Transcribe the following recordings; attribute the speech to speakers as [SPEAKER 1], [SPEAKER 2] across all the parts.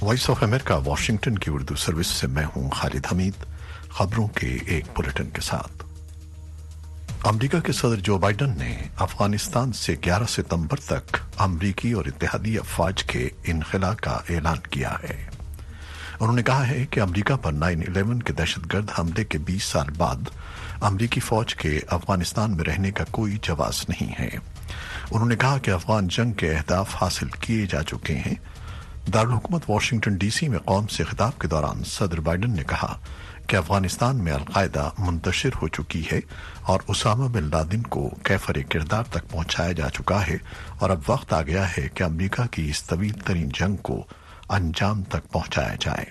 [SPEAKER 1] Voice of America Washington की Urdu service से मैं हूं खालिद हमीद। खबरों के एक बुलेटिन के साथ। अमेरिका के सदर जो बाइडन ने अफगानिस्तान से 11 सितंबर तक अमेरिकी और इत्तेहादी अफवाज के इनखला का ऐलान किया है। उन्होंने कहा है कि अमेरिका पर 9/11 के दहशतगर्द हमले के 20 साल बाद अमेरिकी फौज के अफगानिस्तान में रहने का कोई जवाब नहीं है। उन्होंने कहा कि अफगान जंग के अहदाफ हासिल किए जा चुके हैं। दारुल हुकूमत वाशिंगटन डीसी में कौम से खिताब के दौरान सदर बाइडन ने कहा कि अफगानिस्तान में अलकायदा मुंतशिर हो चुकी है और उसामा बिन लादेन को कैफर किरदार तक पहुंचाया जा चुका है और अब वक्त आ गया है कि अमेरिका की इस तवील तरीन जंग को अंजाम तक पहुंचाया जाए।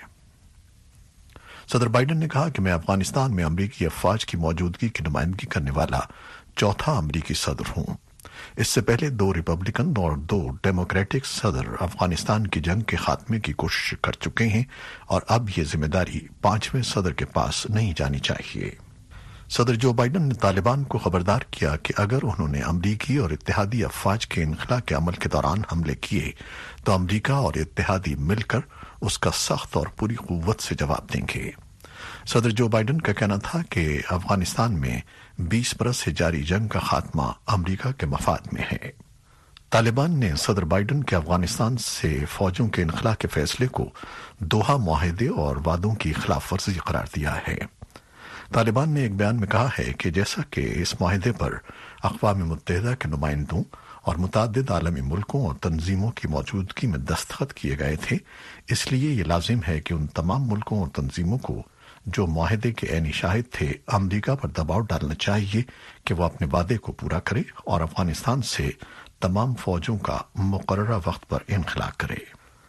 [SPEAKER 1] सदर बाइडन ने कहा कि मैं अफगानिस्तान में अमेरिकी अफवाज की मौजूदगी की नुमाइंदगी करने वाला चौथा अमेरिकी सदर हूं। इससे पहले 2 रिपब्लिकन और 2 डेमोक्रेटिक सदर अफगानिस्तान की जंग के खात्मे की कोशिश कर चुके हैं और अब ये जिम्मेदारी 5वें सदर के पास नहीं जानी चाहिए। सदर जो बाइडन ने तालिबान को खबरदार किया कि अगर उन्होंने अमरीकी और इत्तेहादी अफवाज के इनखला के अमल के दौरान हमले किए तो अमरीका और इत्तेहादी मिलकर उसका सख्त और पूरी कुव्वत से जवाब देंगे। सदर जो बाइडन का कहना था कि अफगानिस्तान में 20 बरस से जारी जंग का खात्मा अमेरिका के मफाद में है। तालिबान ने सदर बाइडन के अफगानिस्तान से फौजों के इनखला के फैसले को दोहा मुआहदे और वादों की खिलाफ वर्जी करार दिया है। तालिबान ने एक बयान में कहा है कि जैसा कि इस मुआहदे पर अक़वाम मुत्तहिदा के नुमाइंदों और मुताद्दिद आलमी मुल्कों और तंजीमों की मौजूदगी में दस्तखत किए गए थे, इसलिए ये लाजिम है कि उन तमाम मुल्कों और तंजीमों को जो मुआहदे के ऐनी शाहिद थे अमेरिका पर दबाव डालना चाहिए कि वो अपने वादे को पूरा करे और अफगानिस्तान से तमाम फौजों का मुकर्ररा वक्त पर इनखला करे।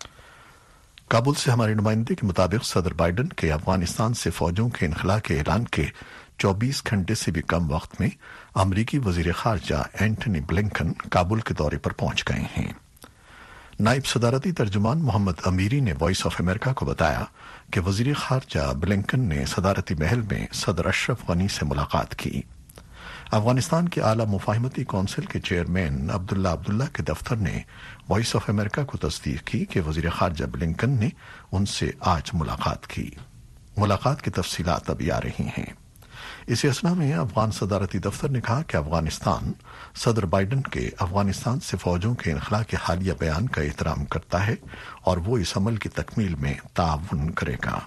[SPEAKER 1] काबुल से हमारे नुमाइंदे के मुताबिक सदर बाइडन के अफगानिस्तान से फौजों के इनखला के ऐलान के 24 घंटे से भी कम वक्त में अमरीकी वजीर खारजा एंटनी ब्लिंकन काबुल के दौरे पर पहुंच गए हैं। नायब सदारती तर्जुमान मोहम्मद अमीरी ने वॉइस ऑफ अमेरिका को बताया कि वजीर खारजा ब्लिंकन ने सदारती महल में सदर अशरफ गनी से मुलाकात की। अफगानिस्तान के आला मुफाहिमती कौंसिल के चेयरमैन अब्दुल्ला के दफ्तर ने वॉइस ऑफ अमेरिका को तस्दीक की कि वजीर खारजा ब्लिंकन ने उनसे आज मुलाकात की। मुलाकात की तफसीलात अभी आ रही हैं। इसी असना में अफगान सदारती दफ्तर ने कहा कि अफगानिस्तान सदर बाइडन के अफगानिस्तान से फौजों के इनखला के हालिया बयान का एहतराम करता है और वो इस अमल की तकमील में ताउन करेगा।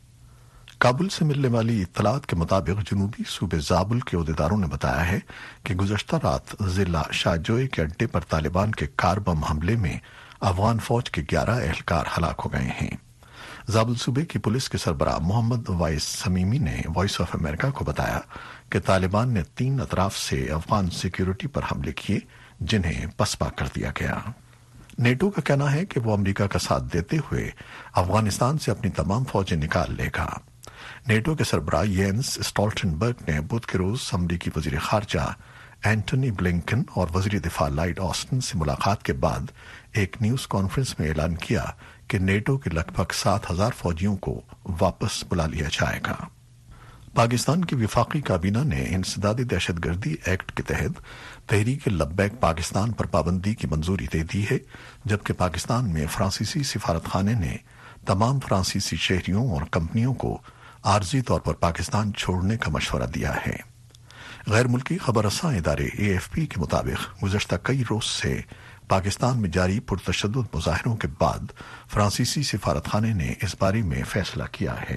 [SPEAKER 1] काबुल से मिलने वाली इत्तलात के मुताबिक जनूबी सूबे जाबुल के ओहदेदारों ने बताया है कि गुज़श्ता रात जिला शाहजोए के अड्डे पर तालिबान के कार बम हमले में अफगान फौज के 11 एहलकार हलाक हो गए हैं। जाबुल सूबे की पुलिस के सरबराह मोहम्मद वाइस समीमी ने वॉइस ऑफ अमेरिका को बताया कि तालिबान ने 3 अतराफ से अफगान सिक्योरिटी पर हमले किए जिन्हें पसपा कर दिया गया। नेटो का कहना है कि वो अमेरिका का साथ देते हुए अफगानिस्तान से अपनी तमाम फौजें निकाल लेगा। नेटो के सरबराह येंस स्टोल्टनबर्ग ने बुध के रोज अमरीकी वजीर खारजा एंटनी ब्लिंकन और वजीर दिफा लॉयड ऑस्टिन से मुलाकात के बाद एक न्यूज कॉन्फ्रेंस में ऐलान किया कि नेटो के लगभग 7,000 फौजियों को वापस बुला लिया जाएगा। पाकिस्तान की विफाकी काबीना ने इंसदादी दहशतगर्दी एक्ट के तहत तहरीक लब्बैक पाकिस्तान पर पाबंदी की मंजूरी दे दी है, जबकि पाकिस्तान में फ्रांसीसी सिफारतखाने ने तमाम फ्रांसीसी शहरियों और कंपनियों को आर्जी तौर पर पाकिस्तान छोड़ने का मशवरा दिया है। गैर मुल्की खबर रसां इदारे AFP के मुताबिक गुज़श्ता कई रोज से पाकिस्तान में जारी पुरतशद्दुद मुजाहिरों के बाद फ्रांसीसी सिफारतखाने ने इस बारे में फैसला किया है।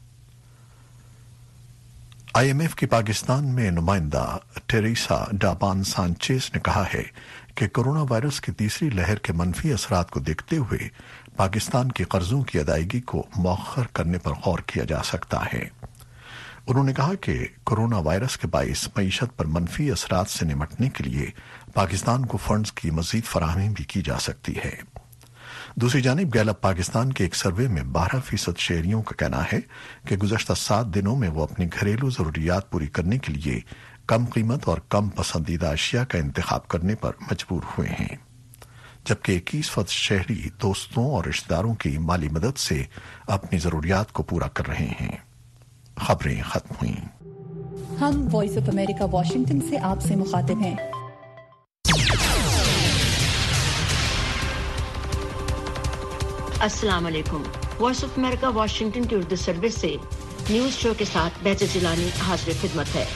[SPEAKER 1] IMF की पाकिस्तान में नुमाइंदा टेरेसा डाबान सांचेस ने कहा है कि कोरोना वायरस की तीसरी लहर के मनफी असरात को देखते हुए पाकिस्तान के कर्जों की अदायगी को मौखर करने पर गौर किया जा सकता है। उन्होंने कहा कि कोरोना वायरस के बाइस मईशत पर मनफी असरात से निपटने के लिए पाकिस्तान को फंड्स की मजीद फराहमी भी की जा सकती है। दूसरी जानिब गैलप पाकिस्तान के एक सर्वे में 12% शहरियों का कहना है कि गुज़श्ता 7 दिनों में वो अपनी घरेलू जरूरियात पूरी करने के लिए कम कीमत और कम पसंदीदा अशिया का इंतखाब करने पर मजबूर हुए हैं, जबकि 21% शहरी दोस्तों और रिश्तेदारों की माली मदद से अपनी जरूरियात को पूरा कर रहे हैं। खबरें खत्म हुई।
[SPEAKER 2] हम वॉइस ऑफ अमेरिका वाशिंगटन से आपसे मुखातिब हैं।
[SPEAKER 3] अस्सलाम वालेकुम। वॉइस ऑफ अमेरिका वाशिंगटन की उर्दू सर्विस से न्यूज़ शो के साथ बैत जिलानी हाजिर खिदमत है।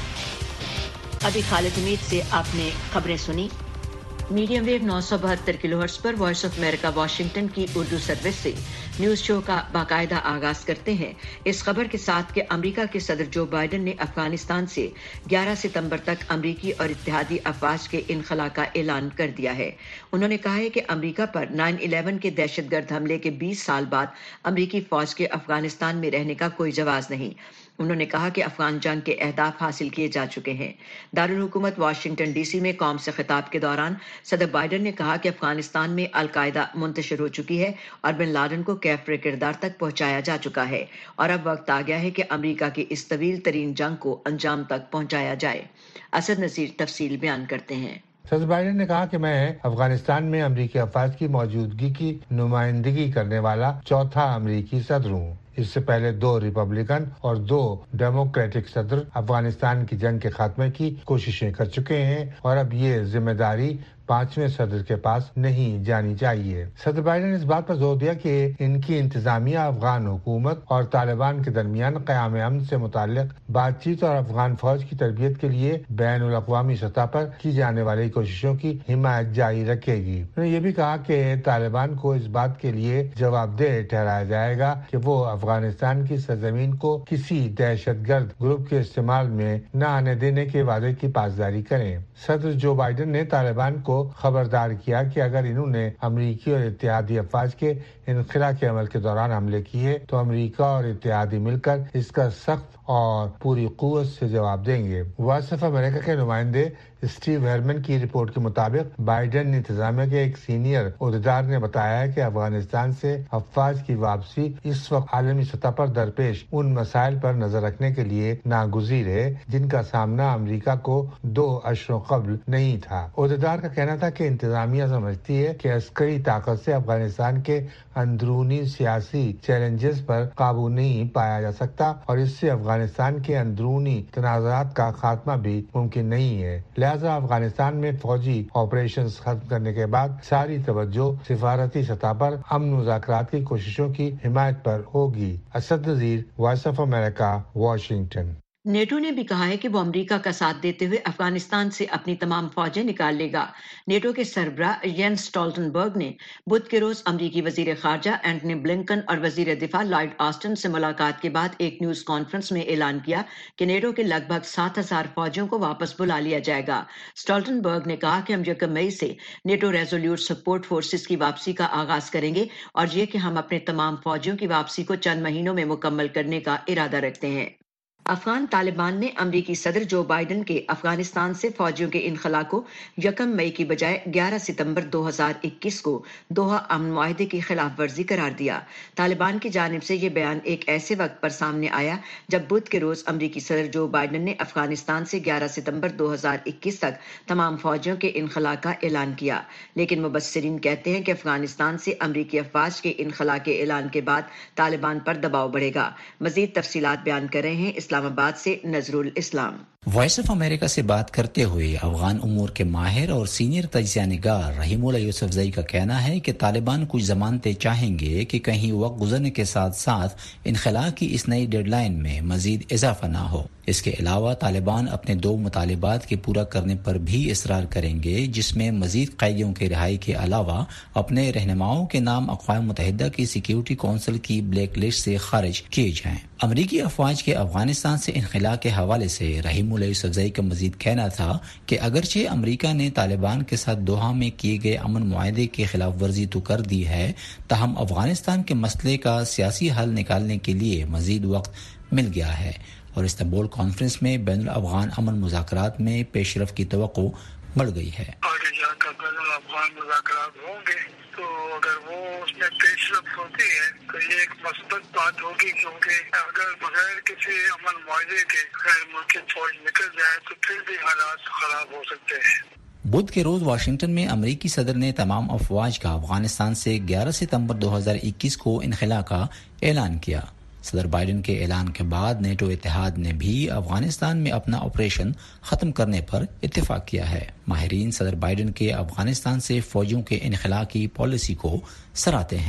[SPEAKER 3] अभी खालिद हमीद से आपने खबरें सुनी। मीडियम वेव 972 किलोहर्ट्ज़ पर वॉइस ऑफ अमेरिका वाशिंगटन की उर्दू सर्विस से न्यूज़ शो का बाकायदा आगाज करते हैं इस खबर के साथ कि अमेरिका के सदर जो बाइडन ने अफगानिस्तान से 11 सितंबर तक अमेरिकी और इत्तेहादी अफवाज के इनखला का ऐलान कर दिया है। उन्होंने कहा है कि अमेरिका पर 9/11 के दहशतगर्द हमले के 20 साल बाद अमेरिकी फौज के अफगानिस्तान में रहने का कोई जवाज नहीं। उन्होंने कहा कि अफगान जंग के अहदाफ हासिल किए जा चुके हैं। दारुल हुकूमत वाशिंगटन डीसी में कौम से खिताब के दौरान सदर बाइडन ने कहा कि अफगानिस्तान में अल-कायदा मुंतशिर हो चुकी है और बिन लादेन को कैफरे किरदार तक पहुंचाया जा चुका है और अब वक्त आ गया है कि अमेरिका की इस तवील तरीन जंग को अंजाम तक पहुंचाया जाए। असद नज़ीर तफसील बयान करते हैं।
[SPEAKER 4] सदर बाइडन ने कहा कि मैं अफगानिस्तान में अमेरिकी अफवाज की मौजूदगी की नुमाइंदगी करने वाला चौथा अमेरिकी सदर हूँ। इससे पहले 2 रिपब्लिकन और 2 डेमोक्रेटिक सदर अफगानिस्तान की जंग के खात्मे की कोशिशें कर चुके हैं और अब ये जिम्मेदारी 5वें सदर के पास नहीं जानी चाहिए। सदर बाइडन ने इस बात पर जोर दिया कि इनकी इंतजामिया अफगान हुकूमत और तालिबान के दरमियान क़याम अमन से मुताल्लिक बातचीत और अफगान फौज की तरबियत के लिए बैनुल अक़वामी सतह पर की जाने वाली कोशिशों की हिमायत जारी रखेगी। उन्होंने ये भी कहा कि तालिबान को इस बात के लिए जवाबदेह ठहराया जाएगा कि वो अफगानिस्तान की सरजमीन को किसी दहशतगर्द ग्रुप के इस्तेमाल में न आने देने के वादे की पासदारी करें। सदर जो बाइडन ने तालिबान को खबरदार किया कि अगर इन्होंने अमेरिकी और इत्तेहादी अफवाज के इनखला के अमल के दौरान हमले किए तो अमेरिका और इत्तेहादी मिलकर इसका सख्त और पूरी कुव्वत से जवाब देंगे। वॉइस ऑफ अमेरिका के नुमाइंदे स्टीव हेरमन की रिपोर्ट के मुताबिक बाइडन इंतजामिया के एक सीनियर ओहदेदार ने बताया है कि अफगानिस्तान से अफवाज की वापसी इस वक्त आलमी सतह पर दरपेश उन मसाइल पर नजर रखने के लिए नागुज़ीर है जिनका सामना अमेरिका को 2 अशरों कबल नहीं था। ओहदेदार का कहना था कि इंतजामिया समझती है कि अस्करी ताकत से अफगानिस्तान के अंदरूनी सियासी चैलेंजेस पर काबू नहीं पाया जा सकता और इससे अफगानिस्तान के अंदरूनी तनाज़ात का खात्मा भी मुमकिन नहीं है। लिहाजा अफगानिस्तान में फौजी ऑपरेशंस खत्म करने के बाद सारी तवज्जो सिफारती सतह पर अमन मुज़ाकरात की कोशिशों की हिमायत पर होगी। Asad Nazir, voice of America, Washington.
[SPEAKER 3] NATO ने भी कहा है कि वो अमेरिका का साथ देते हुए अफगानिस्तान से अपनी तमाम फौजें निकाल लेगा। नेटो के सरबराह जेंस स्टोल्टनबर्ग ने बुध के रोज अमेरिकी वजीर खारजा एंटनी ब्लिंकन और वजीर दिफा लॉयड ऑस्टिन से मुलाकात के बाद एक न्यूज कॉन्फ्रेंस में ऐलान किया कि नेटो के लगभग 7,000 फौजियों को वापस बुला लिया जाएगा। स्टोल्टनबर्ग ने कहा कि हम 1 मई से नेटो रेजोल्यूट सपोर्ट फोर्सेस की वापसी का आगाज करेंगे और ये कि हम अपने तमाम फौजियों की वापसी को चंद महीनों में मुकम्मल करने का इरादा रखते हैं। अफगान तालिबान ने अमेरिकी सदर जो बाइडन के अफगानिस्तान से फौजियों के इनखला को 1 मई की बजाय 11 सितंबर 2021 को दोहा अमन मुआहदे की खिलाफ वर्जी करार दिया। तालिबान की जानिब से यह बयान एक ऐसे वक्त पर सामने आया जब बुध के रोज अमेरिकी सदर जो बाइडन ने अफगानिस्तान से 11 सितंबर 2021 तक तमाम फौजियों के इनखला का ऐलान किया। लेकिन मुबस्सिरीन कहते हैं कि अफगानिस्तान से अमेरिकी अफवाज के इनखला के ऐलान के बाद तालिबान पर दबाव बढ़ेगा। मजीद तफसीलात बयान कर रहे हैं इस्लामाबाद से Nazrul Islam.
[SPEAKER 5] Voice of America से बात करते हुए अफगान उमूर के माहिर और सीनियर तजिया निगार रहीमुल्लाह यूसुफजई का कहना है कि तालिबान कुछ जमानतें चाहेंगे कि कहीं वक्त गुजरने के साथ साथ इनखला की इस नई डेडलाइन में मजीद इजाफा ना हो। इसके अलावा तालिबान अपने 2 मुतालिबात के पूरा करने पर भी इसरार करेंगे, जिसमें मजीद कैदियों के रिहाई के अलावा अपने रहनुमाओं के नाम अक़वाम मुत्तहिदा की सिक्योरिटी कौंसिल की ब्लैक लिस्ट से खारिज किए जाएं। अमरीकी अफवाज के अफगानिस्तान से इनखला के हवाले से रहीमुल्लाह यूसुफजई का मजीद कहना था कि अगरचे अमरीका ने तालिबान के साथ दोहा में किए गए अमन मुआहदे की खिलाफ वर्जी तो कर दी है, ताहम अफगानिस्तान के मसले का सियासी हल निकालने के लिए मजीद वक्त मिल गया है और इस्तांबुल कॉन्फ्रेंस में बैनुल अफगान अमन मुज़ाकरात में पेशरफ की तवक्को बढ़ गई है।
[SPEAKER 6] आगे जाकर बैनुल अफगान मुज़ाकरात होंगे तो अगर वो उसमें पेशरफ होती है तो ये एक मस्बत बात होगी, क्योंकि अगर बगैर किसी अमन मुआहदे के गैर मुल्की फौज निकल जाए तो फिर भी हालात खराब हो सकते हैं।
[SPEAKER 5] बुध के रोज वाशिंगटन में अमेरिकी सदर ने तमाम अफवाज का अफगानिस्तान से 11 सितंबर 2021 को इनखला का ऐलान किया। सदर बाइडन के ऐलान के बाद नेटो इत्तेहाद ने भी अफगानिस्तान में अपना ऑपरेशन खत्म करने पर इत्तेफाक किया है। माहिरीन सदर बाइडन के अफगानिस्तान से फौजियों के इनखला की पॉलिसी को सराहते हैं।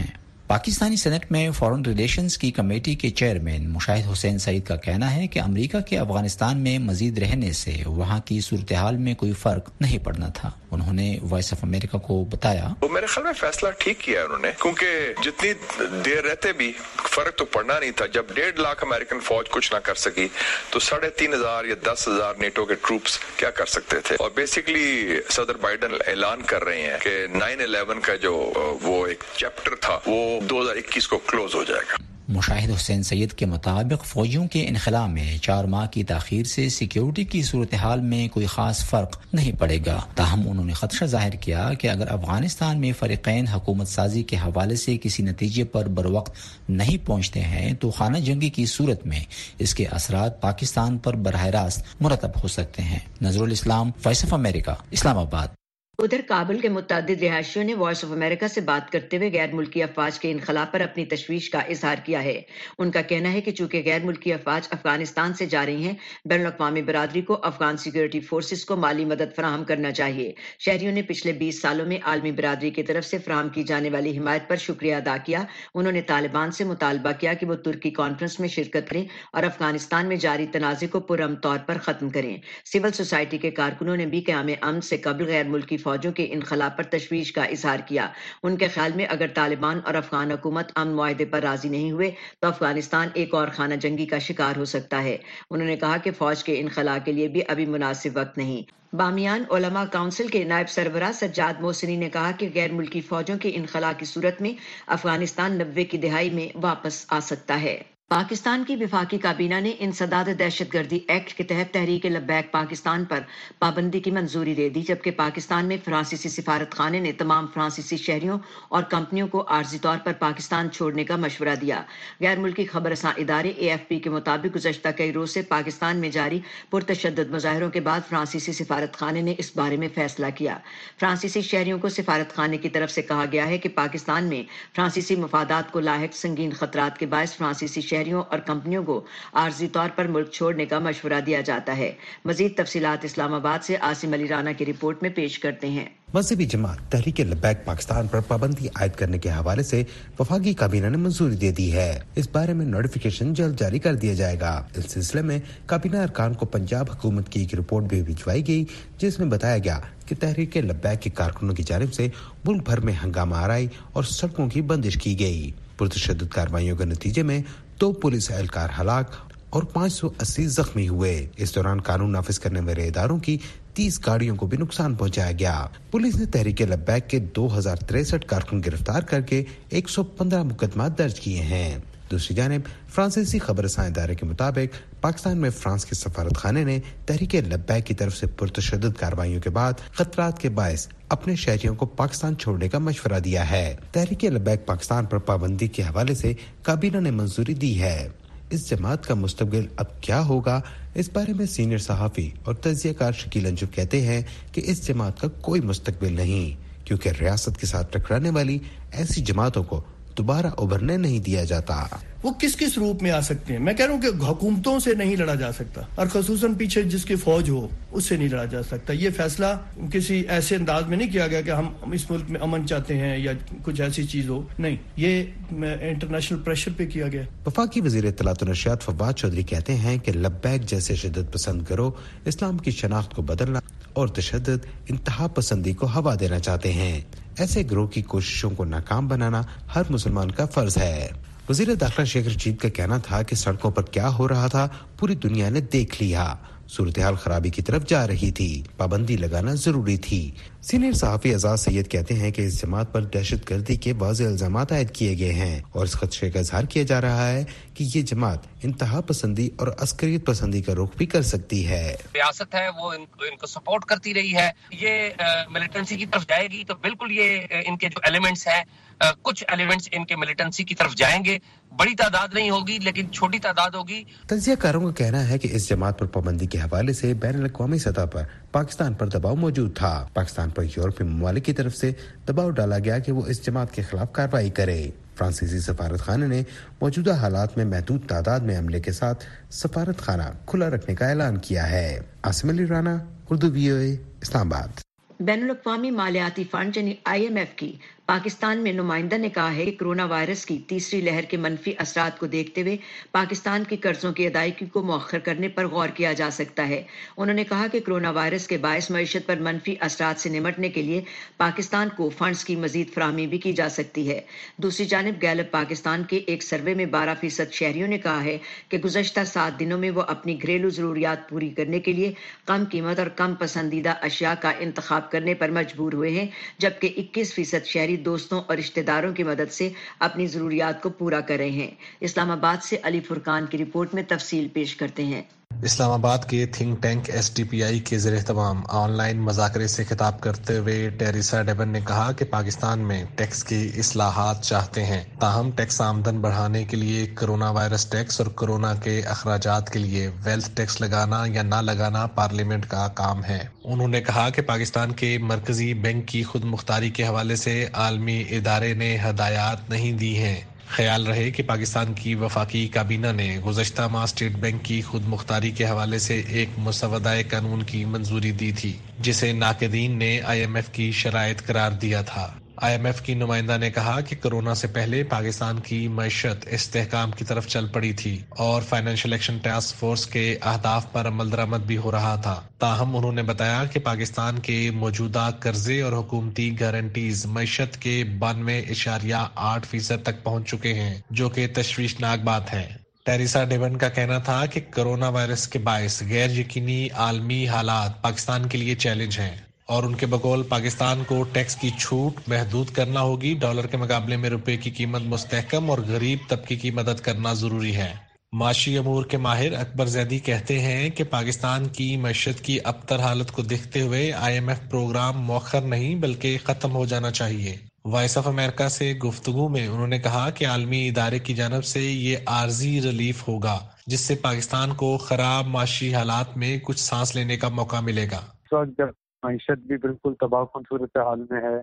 [SPEAKER 5] पाकिस्तानी सेनेट में फॉरेन रिलेशंस की कमेटी के चेयरमैन मुशाहिद हुसैन सईद का कहना है कि अमेरिका के अफगानिस्तान में मजीद रहने से वहाँ की सूरत हाल में कोई फर्क नहीं पड़ना था। उन्होंने वॉइस ऑफ अमेरिका को बताया,
[SPEAKER 7] वो मेरे ख्याल में फैसला ठीक किया है उन्होंने, क्योंकि जितनी देर रहते भी फर्क तो पड़ना नहीं था। जब 1.5 लाख अमेरिकन फौज कुछ ना कर सकी तो 3,500 या 10,000 नेटो के ट्रूप्स क्या कर सकते थे। और बेसिकली सदर बाइडन ऐलान कर रहे हैं कि 9/11 का जो वो एक चैप्टर था वो 2021 को क्लोज हो जाएगा।
[SPEAKER 5] मुशाहिद हुसैन सैयद के मुताबिक फौजियों के इनखला में 4 माह की ताखीर से सिक्योरिटी की सूरत हाल में कोई खास फर्क नहीं पड़ेगा। ताहम उन्होंने खदशा जाहिर किया कि अगर अफगानिस्तान में फरीकैन हुकूमत साजी के हवाले से किसी नतीजे पर बरवक्त नहीं पहुंचते हैं तो खाना जंगी की सूरत में इसके असरात पाकिस्तान पर बराह रास्त मुरतब हो सकते हैं। Nazrul Islam, voice of America, Islamabad.
[SPEAKER 3] उधर काबुल के मुत्तअद्दिद रिहायशियों ने वॉइस ऑफ अमेरिका से बात करते हुए गैर मुल्की अफवाज के इनखला पर अपनी तशवीश का इजहार किया है। उनका कहना है कि चूंकि गैर मुल्की अफवाज अफगानिस्तान से जा रही हैं, बैनुल-अक़वामी बरादरी को अफगान सिक्योरिटी फोर्सेस को माली मदद फराहम करना चाहिए। शहरियों ने पिछले 20 सालों में आलमी बरादरी की तरफ से फराहम की जाने वाली हिमायत पर शुक्रिया अदा किया। उन्होंने तालिबान से मुतालबा किया कि वो तुर्की कॉन्फ्रेंस में शिरकत करें और अफगानिस्तान में जारी तनाज़े को पुरअमन तौर पर खत्म करें। सिविल सोसाइटी के कारकुनों ने भी क़याम अमन से कबल गैर मुल्की फौजों के इनखला पर तशवीश का इजहार किया। उनके ख्याल में अगर तालिबान और अफगान हुकूमत अमन मुआहदे पर राजी नहीं हुए तो अफगानिस्तान एक और खाना जंगी का शिकार हो सकता है। उन्होंने कहा कि फौज के इनखला के लिए भी अभी मुनासिब वक्त नहीं। बामियान उलमा काउंसिल के नायब सरबराह सज्जाद मोहसिनी ने कहा कि गैर मुल्की फौजों के इनखला की सूरत में अफगानिस्तान 90 की दिहाई में वापस आ सकता है। पाकिस्तान की वफाकी काबीना ने इंसदाद दहशतगर्दी एक्ट के तहत तहरीक लब्बैक पाकिस्तान पर पाबंदी की मंजूरी दे दी, जबकि पाकिस्तान में फ्रांसीसी सिफारत खाने ने तमाम फ्रांसीसी शहरियों और कंपनियों को आर्जी तौर पर पाकिस्तान छोड़ने का मशवरा दिया। गैर मुल्की खबरसां इदारे AFP के मुताबिक गुज़श्ता कई रोज से पाकिस्तान में जारी पुरतशद्दुद मुजाहिरों के बाद फ्रांसीसी सिफारत खाने ने इस बारे में फैसला किया। फ्रांसीसी शहरियों को सिफारत खाने की तरफ से कहा गया है कि पाकिस्तान में फ्रांसीसी मफादात को लाहिक संगीन खतरात के बायस फ्रांसीसी शहरियों और कंपनियों को आर्जी तौर पर मुल्क छोड़ने का मशवरा दिया जाता है। मजीद तफसीलात इस्लामाबाद से आसिम अली राना की रिपोर्ट में पेश करते हैं।
[SPEAKER 8] मजहबी जमात तहरीक लब्बैक पाकिस्तान पर पाबंदी आयद करने के हवाले से वफाकी काबीना ने मंजूरी दे दी है। इस बारे में नोटिफिकेशन जल्द जारी कर दिया जाएगा। इस सिलसिले में काबीना अरकान को पंजाब हुकूमत की एक रिपोर्ट भी भिजवाई गई, जिसमें बताया गया कि तहरीक लब्बैक के कारकुनों की जानिब से मुल्क भर में हंगामा आराई और सड़कों की बंदिश की गई। पुरतशद्दुद कार्रवाइयों के नतीजे में 2 पुलिस एहलकार हलाक और 580 जख्मी हुए। इस दौरान कानून नाफिज करने वाले इदारों की 30 गाड़ियों को भी नुकसान पहुंचाया गया। पुलिस ने तहरीक लब्बैक के 2063 कारकुन गिरफ्तार करके 115 मुकदमा दर्ज किए हैं। दूसरी जानिब फ्रांसीसी खबरसां इदारे के मुताबिक पाकिस्तान में फ्रांस के सफारत खाने ने तहरीक लब्बैक की तरफ से पुरतशद्दुद कार्रवाइयों के बाद खतरात के बायस अपने शहरियों को पाकिस्तान छोड़ने का मशवरा दिया है। तहरीक लब्बैक पाकिस्तान पर पाबंदी के हवाले से काबीना ने मंजूरी दी है। इस जमात का मुस्तकबिल अब क्या होगा, इस बारे में सीनियर सहाफी और तज्जियाकार शकील अंजुम कहते हैं कि इस जमात का कोई मुस्तकबिल नहीं, क्योंकि रियासत के साथ टकराने वाली ऐसी जमातों को दोबारा उभरने नहीं दिया जाता।
[SPEAKER 9] वो किस किस रूप में आ सकते हैं? मैं कह रहा हूँ कि हुकूमतों से नहीं लड़ा जा सकता, और खसूसन पीछे जिसकी फौज हो उससे नहीं लड़ा जा सकता। ये फैसला किसी ऐसे अंदाज में नहीं किया गया कि हम इस मुल्क में अमन चाहते हैं या कुछ ऐसी चीज हो, नहीं, ये इंटरनेशनल प्रेशर पे किया गया।
[SPEAKER 8] वफाकी वजीर इत्तलात और नशियात फवाद चौधरी कहते हैं कि लब्बैक जैसे शिद्दत पसंद गिरोह इस्लाम की शनाख्त को बदलना और तशद्दुद इंतहा पसंदी को हवा देना चाहते हैं। ऐसे गिरोह की कोशिशों को नाकाम बनाना हर मुसलमान का फर्ज है। वजीर दाखिला शेख रशीद का कहना था कि सड़कों पर क्या हो रहा था पूरी दुनिया ने देख लिया। सूरत हाल खराबी की तरफ जा रही थी, पाबंदी लगाना जरूरी थी। सीनियर सहाफी आजाद सैयद कहते हैं कि इस जमात पर दहशतगर्दी के वाज़ेह इल्जामात आयद किए गए हैं और इस खदशे का इजहार किया जा रहा है कि ये जमात इंतहा पसंदी और अस्करियत पसंदी का रुख भी कर सकती है।
[SPEAKER 10] रियासत है वो इनको सपोर्ट करती रही है, ये मिलिटेंसी की तरफ जाएगी तो बिल्कुल ये इनके जो एलिमेंट्स हैं, कुछ एलिमेंट्स इनके मिलिटेंसी की तरफ जाएंगे। बड़ी तादाद नहीं होगी लेकिन छोटी तादाद होगी।
[SPEAKER 8] तज्जियाकारों का कहना है कि इस जमात पर पाबंदी के हवाले से बैनुल-अक़वामी सतह पर पाकिस्तान पर दबाव मौजूद था। पाकिस्तान पर यूरोपीय ममालिक की तरफ से दबाव डाला गया कि वो इस जमात के खिलाफ कार्रवाई करे। फ्रांसीसी सफारत खाने ने मौजूदा हालात में महदूद तादाद में अमले के साथ सफारत खाना खुला रखने का ऐलान किया है। आसिम अली राना, उर्दू VOA, इस्लामाबाद।
[SPEAKER 3] बैनुल-अक़वामी मालियाती फंड यानी IMF की पाकिस्तान में नुमाइंदा ने कहा है कि कोरोना वायरस की तीसरी लहर के मनफी असरात को देखते हुए पाकिस्तान के कर्जों की अदायगी को मौखर करने पर गौर किया जा सकता है। उन्होंने कहा कि कोरोना वायरस के बायस मईशत पर मनफी असरात से निमटने के लिए पाकिस्तान को फंड्स की मजीद फराहमी भी की जा सकती है। दूसरी जानिब गैलप पाकिस्तान के एक सर्वे में 12% शहरियों ने कहा है कि गुज़श्ता 7 दिनों में वो अपनी घरेलू जरूरियात पूरी करने के लिए कम कीमत और कम पसंदीदा अशिया का इंतखाब करने पर मजबूर हुए हैं, जबकि 21% शहरी दोस्तों और रिश्तेदारों की मदद से अपनी जरूरियात को पूरा कर रहे हैं। इस्लामाबाद से अली फुरकान की रिपोर्ट में तफसील पेश करते हैं।
[SPEAKER 11] इस्लामाबाद के थिंक टैंक SDPI के ज़ेर-ए-तमाम ऑनलाइन मुज़ाकरे से खिताब करते हुए टेरेसा डेवन ने कहा कि पाकिस्तान में टैक्स की इस्लाहात चाहते हैं, ताहम टैक्स आमदन बढ़ाने के लिए कोरोना वायरस टैक्स और कोरोना के अखराजात के लिए वेल्थ टैक्स लगाना या ना लगाना पार्लियामेंट का काम है। उन्होंने कहा कि पाकिस्तान के मरकजी बैंक की खुद मुख्तारी के हवाले से आलमी इदारे ने हदायत नहीं दी हैं। ख्याल रहे कि पाकिस्तान की वफाकी काबीना ने गुज़श्ता माह स्टेट बैंक की खुद मुख्तारी के हवाले से एक मुसवदाए कानून की मंजूरी दी थी, जिसे नाक़दीन ने IMF की शराइत करार दिया था। IMF की नुमाइंदा ने कहा कि कोरोना से पहले पाकिस्तान की मईशत इस्तेहकाम की तरफ चल पड़ी थी और फाइनेंशियल एक्शन टास्क फोर्स के अहदाफ पर अमल दरामद भी हो रहा था। ताहम उन्होंने बताया कि पाकिस्तान के मौजूदा कर्जे और हुकूमती गारंटीज मईशत के 92.8% तक पहुंच चुके हैं, जो कि तशवीशनाक बात है। टेरेसा डेवन का कहना था कि कोरोना वायरस के बायस गैर यकीनी आलमी हालात पाकिस्तान के लिए चैलेंज हैं और उनके बकौल पाकिस्तान को टैक्स की छूट महदूद करना होगी। डॉलर के मुकाबले में रुपए की कीमत मुस्तहकम और गरीब तबके की मदद करना जरूरी है। माशी अमूर के माहिर अकबर जैदी कहते हैं कि पाकिस्तान की मईशत की अबतर हालत को देखते हुए IMF प्रोग्राम मौखर नहीं बल्कि खत्म हो जाना चाहिए। वॉइस ऑफ अमेरिका से गुफ्तगू में उन्होंने कहा कि आलमी इदारे की जानब से ये आर्जी रिलीफ होगा, जिससे पाकिस्तान को खराब माशी हालात में कुछ सांस लेने का मौका मिलेगा।
[SPEAKER 12] मईशत भी बिल्कुल तबाहकुन सूरत हाल में है,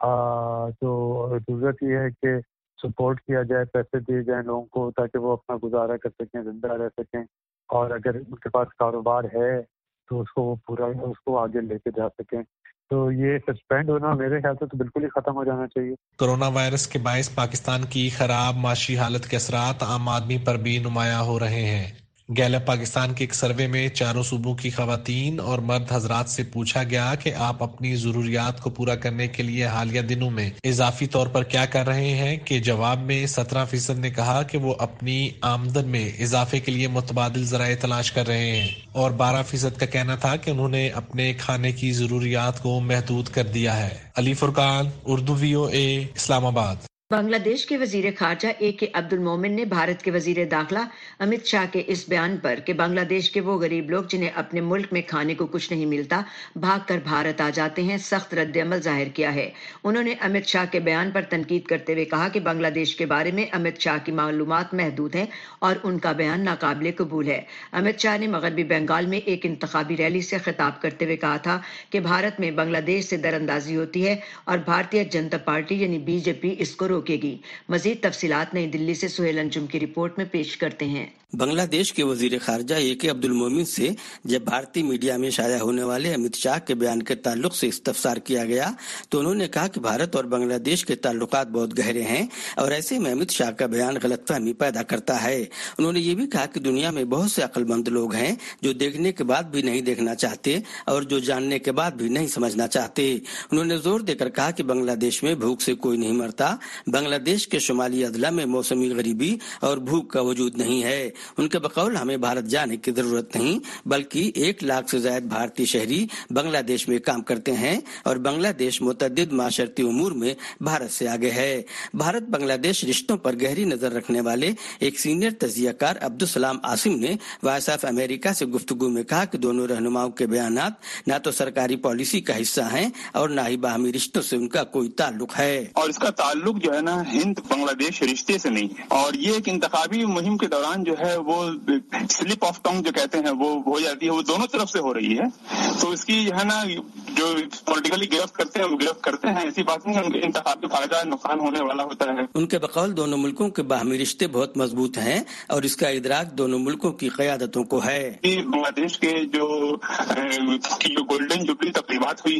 [SPEAKER 12] तो जरूरत ये है कि सपोर्ट किया जाए, पैसे दिए जाए लोगों को ताकि वो अपना गुजारा कर सकें, जिंदा रह सकें, और अगर उनके पास कारोबार है तो उसको आगे लेके जा सकें। तो ये सस्पेंड होना मेरे ख्याल से तो बिल्कुल ही खत्म हो जाना चाहिए। कोरोना
[SPEAKER 11] वायरस के बायस पाकिस्तान की खराब माशी हालत के असरात आम आदमी पर भी नुमायां हो रहे हैं। गैलप पाकिस्तान के एक सर्वे में चारों सूबों की खवातीन और मर्द हजरात से पूछा गया कि आप अपनी जरूरियात को पूरा करने के लिए हालिया दिनों में इजाफी तौर पर क्या कर रहे हैं, कि जवाब में 17% ने कहा कि वो अपनी आमदन में इजाफे के लिए मुतबादिल ज़राए तलाश कर रहे हैं और 12% का कहना था कि उन्होंने अपने खाने की जरूरियात को महदूद कर दिया है। अली फुरकान, उर्दू VOA, इस्लामाबाद।
[SPEAKER 3] बांग्लादेश के वजीर खारजा AK अब्दुल मोमिन ने भारत के वजीर दाखिला अमित शाह के इस बयान पर कि बांग्लादेश के वो गरीब लोग जिन्हें अपने मुल्क में खाने को कुछ नहीं मिलता भागकर भारत आ जाते हैं, सख्त रद्द-ए-अमल जाहिर किया है। उन्होंने अमित शाह के बयान पर तनकीद करते हुए कहा कि बांग्लादेश के बारे में अमित शाह की मालूमात महदूद हैं और उनका बयान नाकाबिले कबूल है। अमित शाह ने मगरबी बंगाल में एक इंतखाबी रैली से खिताब करते हुए कहा था कि भारत में बांग्लादेश से दरअंदाजी होती है और भारतीय जनता पार्टी यानी BJP इसको रोकेगी। मजीद तफसीलात नई दिल्ली से सुहेल अंजुम की रिपोर्ट में पेश करते हैं।
[SPEAKER 13] बांग्लादेश के वजीर खारजा AK अब्दुल मोमिन से जब भारतीय मीडिया में शाया होने वाले अमित शाह के बयान के ताल्लुक से इस्तफसार किया गया तो उन्होंने कहा कि भारत और बांग्लादेश के ताल्लुकात बहुत गहरे हैं और ऐसे में अमित शाह का बयान गलतफहमी पैदा करता है। उन्होंने ये भी कहा कि दुनिया में बहुत से अक्लमंद लोग हैं जो देखने के बाद भी नहीं देखना चाहते और जो जानने के बाद भी नहीं समझना चाहते। उन्होंने जोर देकर कहा कि बांग्लादेश में भूख से कोई नहीं मरता, बांग्लादेश के शुमाली अदला में मौसमी गरीबी और भूख का वजूद नहीं है। उनके बकौल हमें भारत जाने की जरूरत नहीं बल्कि 1 लाख से ज्यादा भारतीय शहरी बांग्लादेश में काम करते हैं और बांग्लादेश मुतअद्दिद माशरती उमूर में भारत से आगे है। भारत बांग्लादेश रिश्तों पर गहरी नजर रखने वाले एक सीनियर तजियाकार अब्दुल सलाम आसिम ने वॉइस ऑफ अमेरिका से गुफ्तगू में कहा कि दोनों रहनुमाओं के बयानात न तो सरकारी पॉलिसी का हिस्सा हैं और न ही बाहमी रिश्तों से उनका कोई ताल्लुक है।
[SPEAKER 14] और इसका ताल्लुक जो है ना हिंद बांग्लादेश रिश्ते से नहीं है और ये एक इंतखाबी मुहिम के दौरान जो है वो स्लिप ऑफ टंग जो कहते हैं वो हो जाती है, वो दोनों तरफ से हो रही है। तो इसकी जो है ना जो पॉलिटिकली गिरफ्त करते हैं वो गिरफ्त करते हैं, ऐसी बात नहीं है, उनके इंतखाबी फायदा नुकसान होने वाला होता है।
[SPEAKER 13] उनके बकौल दोनों मुल्कों के बाहमी रिश्ते बहुत मजबूत हैं और इसका इदराक दोनों मुल्कों की क़यादतों को है।
[SPEAKER 14] बांग्लादेश के जो गोल्डन जुबली तकरीबात हुई है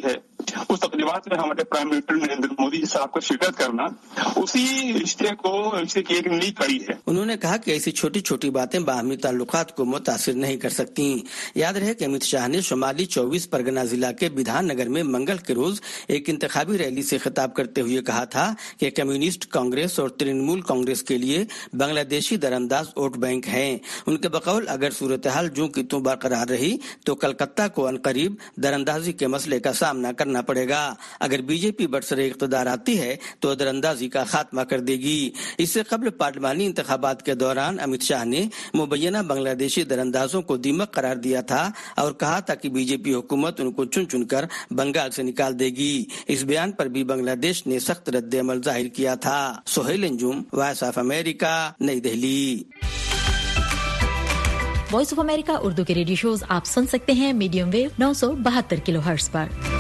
[SPEAKER 14] उस तकरीबात में हमारे प्राइम मिनिस्टर नरेंद्र मोदी जी साहब को शिरकत करना उसी रिश्ते की एक नई कड़ी है।
[SPEAKER 13] उन्होंने कहा कि ऐसी छोटी छोटी बातें बाहमी ताल्लुकात को मुतासिर नहीं कर सकती। याद रहे कि अमित शाह ने शुमाली 24 परगना जिला के विधान नगर में मंगल के रोज एक इंतखाबी रैली से खिताब करते हुए कहा था कि कम्युनिस्ट कांग्रेस और तृणमूल कांग्रेस के लिए बांग्लादेशी दरअंदाज वोट बैंक है। उनके बकौल अगर सूरत हाल जो की त्यों बरकरार रही तो कलकत्ता को अनकरीब दरअंदाजी के मसले का सामना करना पड़ेगा। अगर बीजेपी बरसरे इख्तिदार आती है तो दरअंदाजी का खात्मा कर देगी। इससे कबल पार्लिमानी इंतखाबात के दौरान अमित शाह ने मुबैना बांग्लादेशी दरअंदाजों को दीमक करार दिया था और कहा था कि बीजेपी हुकूमत उनको चुन चुनकर बंगाल से निकाल देगी। इस बयान पर भी बांग्लादेश ने सख्त रद्द अमल जाहिर किया था। Sohail Anjum, voice of America, New Delhi.
[SPEAKER 15] Voice of America Urdu के रेडियो शोज आप सुन सकते हैं मीडियम वेव 972 किलोहर्ट्ज पर।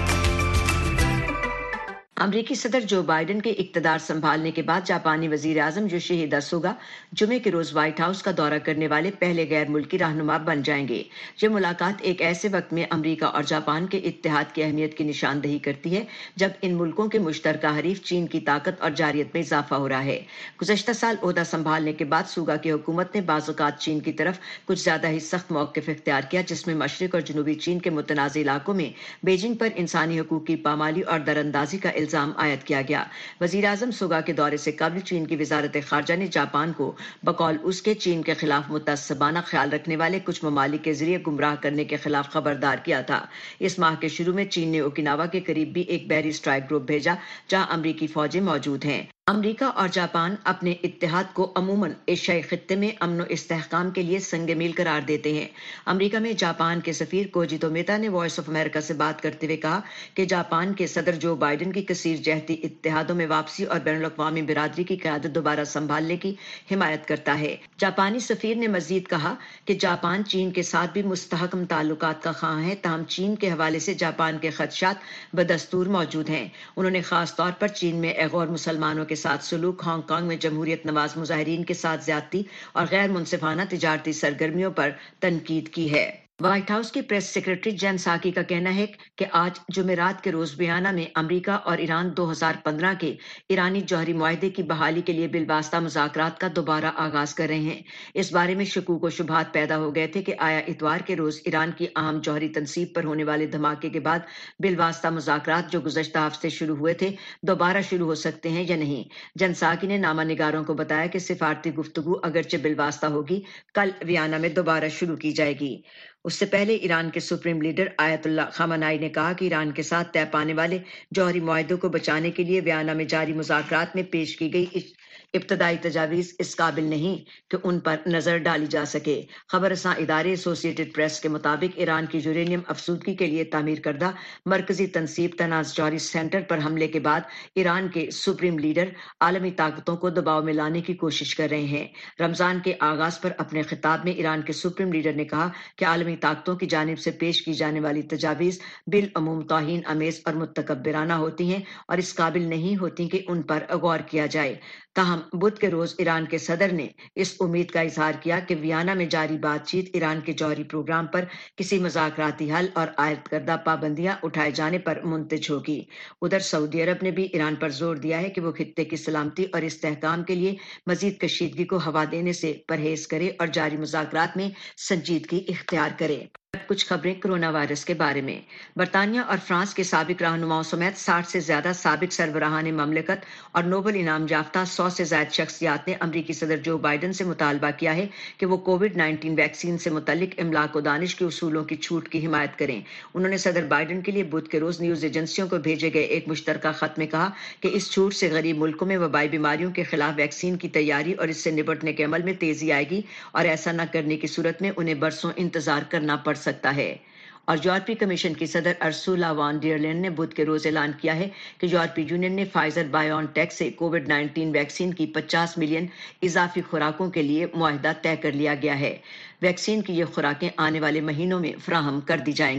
[SPEAKER 3] अमरीकी सदर जो बाइडन के इक्तदार संभालने के बाद जापानी वजीर आजम योशिहिदा सुगा जुमे के रोज व्हाइट हाउस का दौरा करने वाले पहले गैर मुल्की रहनुमा बन जाएंगे। ये मुलाकात एक ऐसे वक्त में अमरीका और जापान के इत्तेहाद की अहमियत की निशानदही करती है जब इन मुल्कों के मुश्तरका हरीफ चीन की ताकत और जारियत में इजाफा हो रहा है। गुज़श्ता साल ओहदा संभालने के बाद सुगा की हुकूमत ने बाज़-औक़ात चीन की तरफ कुछ ज्यादा ही सख्त मौक़िफ़ इख्तियार किया, जिसमें मशरिक और जनूबी चीन के मुतनाज़ इलाकों में बीजिंग पर इंसानी हकूक़ की पामाली और दरअंदाजी का इल्जाम आयद किया गया। वजीर आजम सुगा के दौरे से कबल चीन की वजारत खारजा ने जापान को बकौल उसके चीन के खिलाफ मुतअस्सिबाना ख्याल रखने वाले कुछ ममालिक के जरिए गुमराह करने के खिलाफ खबरदार किया था। इस माह के शुरू में चीन ने ओकिनावा के करीब भी एक बहरी स्ट्राइक ग्रुप भेजा जहां अमरीकी फौजें मौजूद हैं। अमरीका और जापान अपने इत्तेहाद को अमूमन एशियाई खित्ते में अमन और इस्तेहकाम के लिए संग मील करार देते हैं। अमरीका में जापान के सफीर कोजी तोमेता ने वॉइस ऑफ अमेरिका से बात करते हुए कहा कि जापान के सदर जो बाइडन की कसीर जहती इत्तेहादों में वापसी और बैनुल-अक़वामी बिरादरी की क़यादत दोबारा संभालने की हिमायत करता है। जापानी सफीर ने मजीद कहा कि जापान चीन के साथ भी मुस्तहकम ताल्लुकात का ख़्वाह है, ताहम चीन के हवाले से जापान के खदशात बदस्तूर मौजूद हैं। उन्होंने खास तौर पर चीन में गैर मुसलमानों के साथ सलूक, हांगकांग में जमहूरियत नवाज मुजाहिरीन के साथ ज्यादती और गैर मुनसिफाना तिजारती सरगर्मियों पर तनकीद की है। व्हाइट हाउस की प्रेस सेक्रेटरी जेन साकी का कहना है कि आज जुमेरात के रोज वियना में अमेरिका और ईरान 2015 के ईरानी जौहरी मुआहदे की बहाली के लिए बिलवास्ता मुज़ाकरात का दोबारा आगाज कर रहे हैं। इस बारे में शकूक व शुबहात पैदा हो गए थे कि आया इतवार के रोज ईरान की अहम जौहरी तनसीब पर होने वाले धमाके के बाद बिलवास्ता मुज़ाकरात जो गुज़श्ता हफ्ते शुरू हुए थे दोबारा शुरू हो सकते हैं या नहीं। जेन साकी ने नामा निगारों को बताया कि सिफारती गुफ्तगू अगरचे बिलवास्ता होगी, कल वियना में दोबारा शुरू की जाएगी। उससे पहले ईरान के सुप्रीम लीडर आयतुल्ला खamenei ने कहा कि ईरान के साथ तय पाने वाले जौहरी मुआहदे को बचाने के लिए वियना में जारी मुज़ाकरात में पेश की गई इब्तदाई तजावीज़ इस काबिल नहीं कि उन पर नजर डाली जा सके। खबर रसां इदारे एसोसिएटेड प्रेस के मुताबिक ईरान की यूरेनियम अफसूदगी के लिए तामीर करदा मरकजी तनसीब तनाज़ जौहरी सेंटर पर हमले के बाद ईरान के सुप्रीम लीडर आलमी ताकतों को दबाव में लाने की कोशिश कर रहे हैं। रमजान के आगाज पर अपने खिताब में ईरान के सुप्रीम लीडर ने कहा कि आलमी ताकतों की जानिब से पेश की जाने वाली तजावीज़ बिल अमूम तौहीन अमेज़ और मुतकब्बिराना होती हैं और इस काबिल नहीं होती कि उन पर गौर किया जाए। ताहम बुध के रोज ईरान के सदर ने इस उम्मीद का इजहार किया कि वियना में जारी बातचीत ईरान के जौहरी प्रोग्राम पर किसी मुज़ाकराती हल और आयद करदा पाबंदियां उठाए जाने पर मुंतज होगी। उधर सऊदी अरब ने भी ईरान पर जोर दिया है कि वो खित्ते की सलामती और इस्तेहकाम के लिए मजीद कशीदगी को हवा देने से परहेज करे और जारी मुज़ाकरात में संजीदगी इख्तियार करे। कुछ खबरें कोरोना वायरस के बारे में। बरतानिया और फ्रांस के साबिक रहनुमाओं समेत 60 से ज्यादा साबिक सरबराहान ममलिकत और नोबल इनाम याफ्ता 100 से ज्यादा शख्सियात ने अमरीकी सदर जो बाइडन से मुतालबा किया है कि वो कोविड-19 वैक्सीन से मुतल्लिक इमलाक व दानिश के उसूलों की छूट की हिमायत करें। उन्होंने सदर बाइडन के लिए बुध के रोज न्यूज एजेंसियों को भेजे गए एक मुश्तरका खत में कहा कि इस छूट से गरीब मुल्कों में वबाई बीमारियों के खिलाफ वैक्सीन की तैयारी और इससे निपटने के अमल में तेजी आएगी और ऐसा न करने की सूरत में उन्हें बरसों इंतजार करना पड़ सकता है। और यूरोपीय कमीशन की सदर अर्सुला वान डर लेयन ने बुध के रोज ऐलान किया है कि यूरोपीय यूनियन ने फाइजर बायोनटेक से कोविड-19 वैक्सीन की 50 मिलियन इजाफी खुराकों के लिए मुआहदा तय कर लिया गया है। वैक्सीन की ये खुराकें आने वाले महीनों में फराहम कर दी जाएंगी।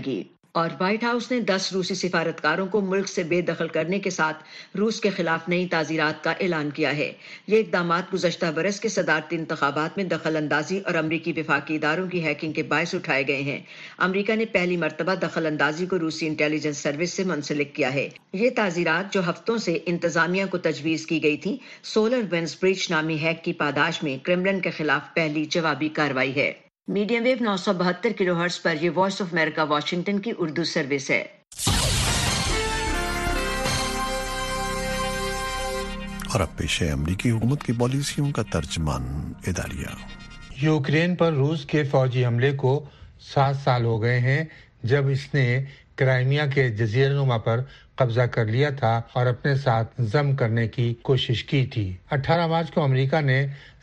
[SPEAKER 3] اور وائٹ ہاؤس نے 10 روسی سفارتکاروں کو ملک سے بے دخل کرنے کے ساتھ روس کے خلاف نئی تعزیرات کا اعلان کیا ہے۔ یہ اقدامات گزشتہ برس کے صدارتی انتخابات میں دخل اندازی اور امریکی وفاقی اداروں کی ہیکنگ کے باعث اٹھائے گئے ہیں۔ امریکا نے پہلی مرتبہ دخل اندازی کو روسی انٹیلیجنس سروس سے منسلک کیا ہے۔ یہ تعزیرات جو ہفتوں سے انتظامیہ کو تجویز کی گئی تھی، سولر وینڈز بریچ نامی ہیک کی پاداش میں کرملن کے خلاف پہلی جوابی کارروائی ہے۔ میڈیم ویو 972 کلو ہرٹز پر یہ وائس آف امریکہ واشنگٹن کی اردو سروس ہے۔
[SPEAKER 1] اور اب پیش ہے امریکی حکومت کی پالیسیوں کا ترجمان اداریہ۔
[SPEAKER 4] یوکرین پر روس کے فوجی حملے کو 7 سال ہو گئے ہیں جب اس نے کرائمیا کے جزیرہ نما پر قبضہ کر لیا تھا اور اپنے ساتھ ضم کرنے کی کوشش کی تھی۔ 18 مارچ کو امریکہ نے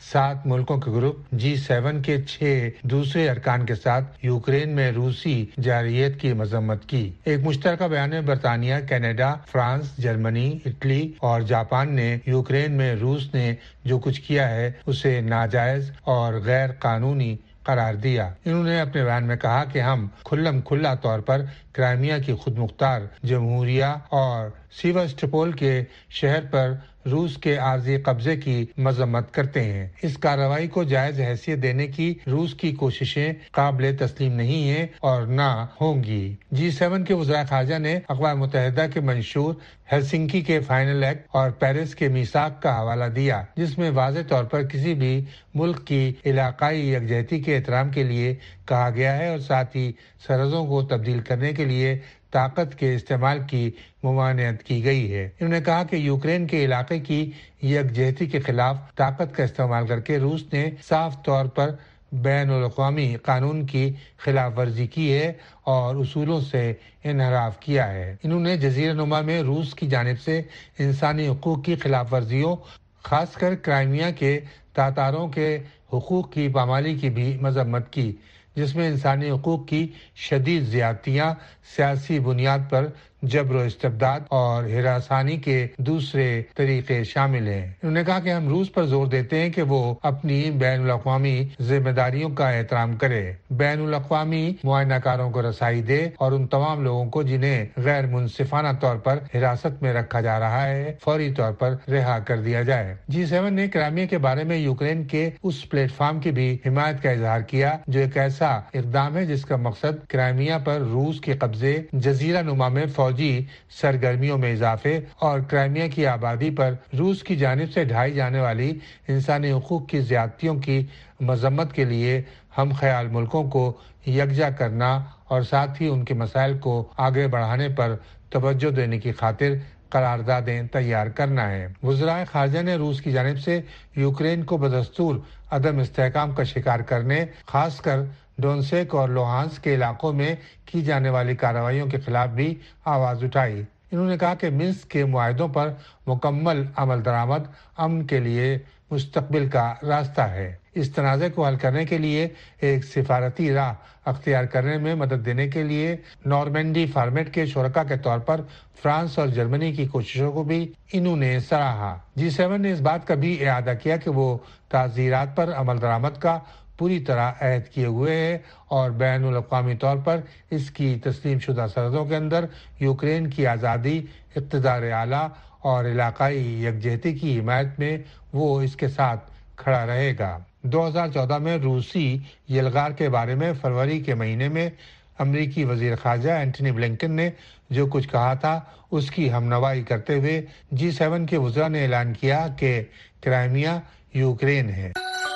[SPEAKER 4] 7 ملکوں کے گروپ G7 کے 6 دوسرے ارکان کے ساتھ یوکرین میں روسی جارحیت کی مذمت کی۔ ایک مشترکہ بیان میں برطانیہ، کینیڈا، فرانس، جرمنی، اٹلی اور جاپان نے یوکرین میں روس نے جو کچھ کیا ہے اسے ناجائز اور غیر قانونی قرار دیا۔ انہوں نے اپنے بیان میں کہا کہ ہم کھلا طور پر کرائمیا کی خود مختار جمہوریہ اور سیواسٹوپول کے شہر پر روس کے عارضی قبضے کی مذمت کرتے ہیں۔ اس کارروائی کو جائز حیثیت دینے کی روس کی کوششیں قابل تسلیم نہیں ہیں اور نہ ہوں گی۔ G7 کے وزرائے خارجہ نے اقوام متحدہ کے منشور ہیلسنکی کے فائنل ایکٹ اور پیرس کے میثاق کا حوالہ دیا، جس میں واضح طور پر کسی بھی ملک کی علاقائی یکجہتی کے احترام کے لیے کہا گیا ہے اور ساتھ ہی سرحدوں کو تبدیل کرنے کے لیے طاقت کے استعمال کی ممانعت کی گئی ہے۔ انہوں نے کہا کہ یوکرین کے علاقے کی یکجہتی کے خلاف طاقت کا استعمال کر کے روس نے صاف طور پر بین الاقوامی قانون کی خلاف ورزی کی ہے اور اصولوں سے انحراف کیا ہے۔ انہوں نے جزیرہ نما میں روس کی جانب سے انسانی حقوق کی خلاف ورزیوں، خاص کر کرائمیا کے تاتاروں کے حقوق کی پامالی کی بھی مذمت کی، جس میں انسانی حقوق کی شدید زیادتیاں، سیاسی بنیاد پر جبر و استبداد اور ہراسانی کے دوسرے طریقے شامل ہیں۔ انہوں نے کہا کہ ہم روس پر زور دیتے ہیں کہ وہ اپنی بین الاقوامی ذمہ داریوں کا احترام کرے، بین الاقوامی معائنہ کاروں کو رسائی دے اور ان تمام لوگوں کو جنہیں غیر منصفانہ طور پر حراست میں رکھا جا رہا ہے فوری طور پر رہا کر دیا جائے۔ G7 نے کرائمیا کے بارے میں یوکرین کے اس پلیٹ فارم کی بھی حمایت کا اظہار کیا جو ایک ایسا اقدام ہے جس کا مقصد کرائمیا پر روس کے قبضے، جزیرہ نما میں فوجی سرگرمیوں میں اضافے اور کرائمیا کی آبادی پر روس کی جانب سے ڈھائی جانے والی انسانی حقوق کی زیادتیوں کی مذمت کے لیے ہم خیال ملکوں کو یکجا کرنا اور ساتھ ہی ان کے مسائل کو آگے بڑھانے پر توجہ دینے کی خاطر قراردادیں تیار کرنا ہے۔ وزرائے خارجہ نے روس کی جانب سے یوکرین کو بدستور عدم استحکام کا شکار کرنے، خاص کر ڈونسک اور لوہانس کے علاقوں میں کی جانے والی کارروائیوں کے خلاف بھی آواز اٹھائی۔ انہوں نے کہا کہ منسک کے معاہدوں پر مکمل عمل درآمد امن کے لیے مستقبل کا راستہ ہے۔ اس تنازع کو حل کرنے کے لیے ایک سفارتی راہ اختیار کرنے میں مدد دینے کے لیے نارمینڈی فارمیٹ کے شرکاء کے طور پر فرانس اور جرمنی کی کوششوں کو بھی انہوں نے سراہا۔ G7 نے اس بات کا بھی اعادہ کیا کہ وہ تعزیرات پر عمل درآمد کا پوری طرح عہد کیے ہوئے ہے اور بین الاقوامی طور پر اس کی تسلیم شدہ سرحدوں کے اندر یوکرین کی آزادی، اقتدار اعلیٰ اور علاقائی یکجہتی کی حمایت میں وہ اس کے ساتھ کھڑا رہے گا۔ 2014 میں روسی یلغار کے بارے میں فروری کے مہینے میں امریکی وزیر خارجہ اینٹنی بلنکن نے جو کچھ کہا تھا اس کی ہمنوائی کرتے ہوئے G7 کے وزراء نے اعلان کیا کہ کرائمیا یوکرین ہے۔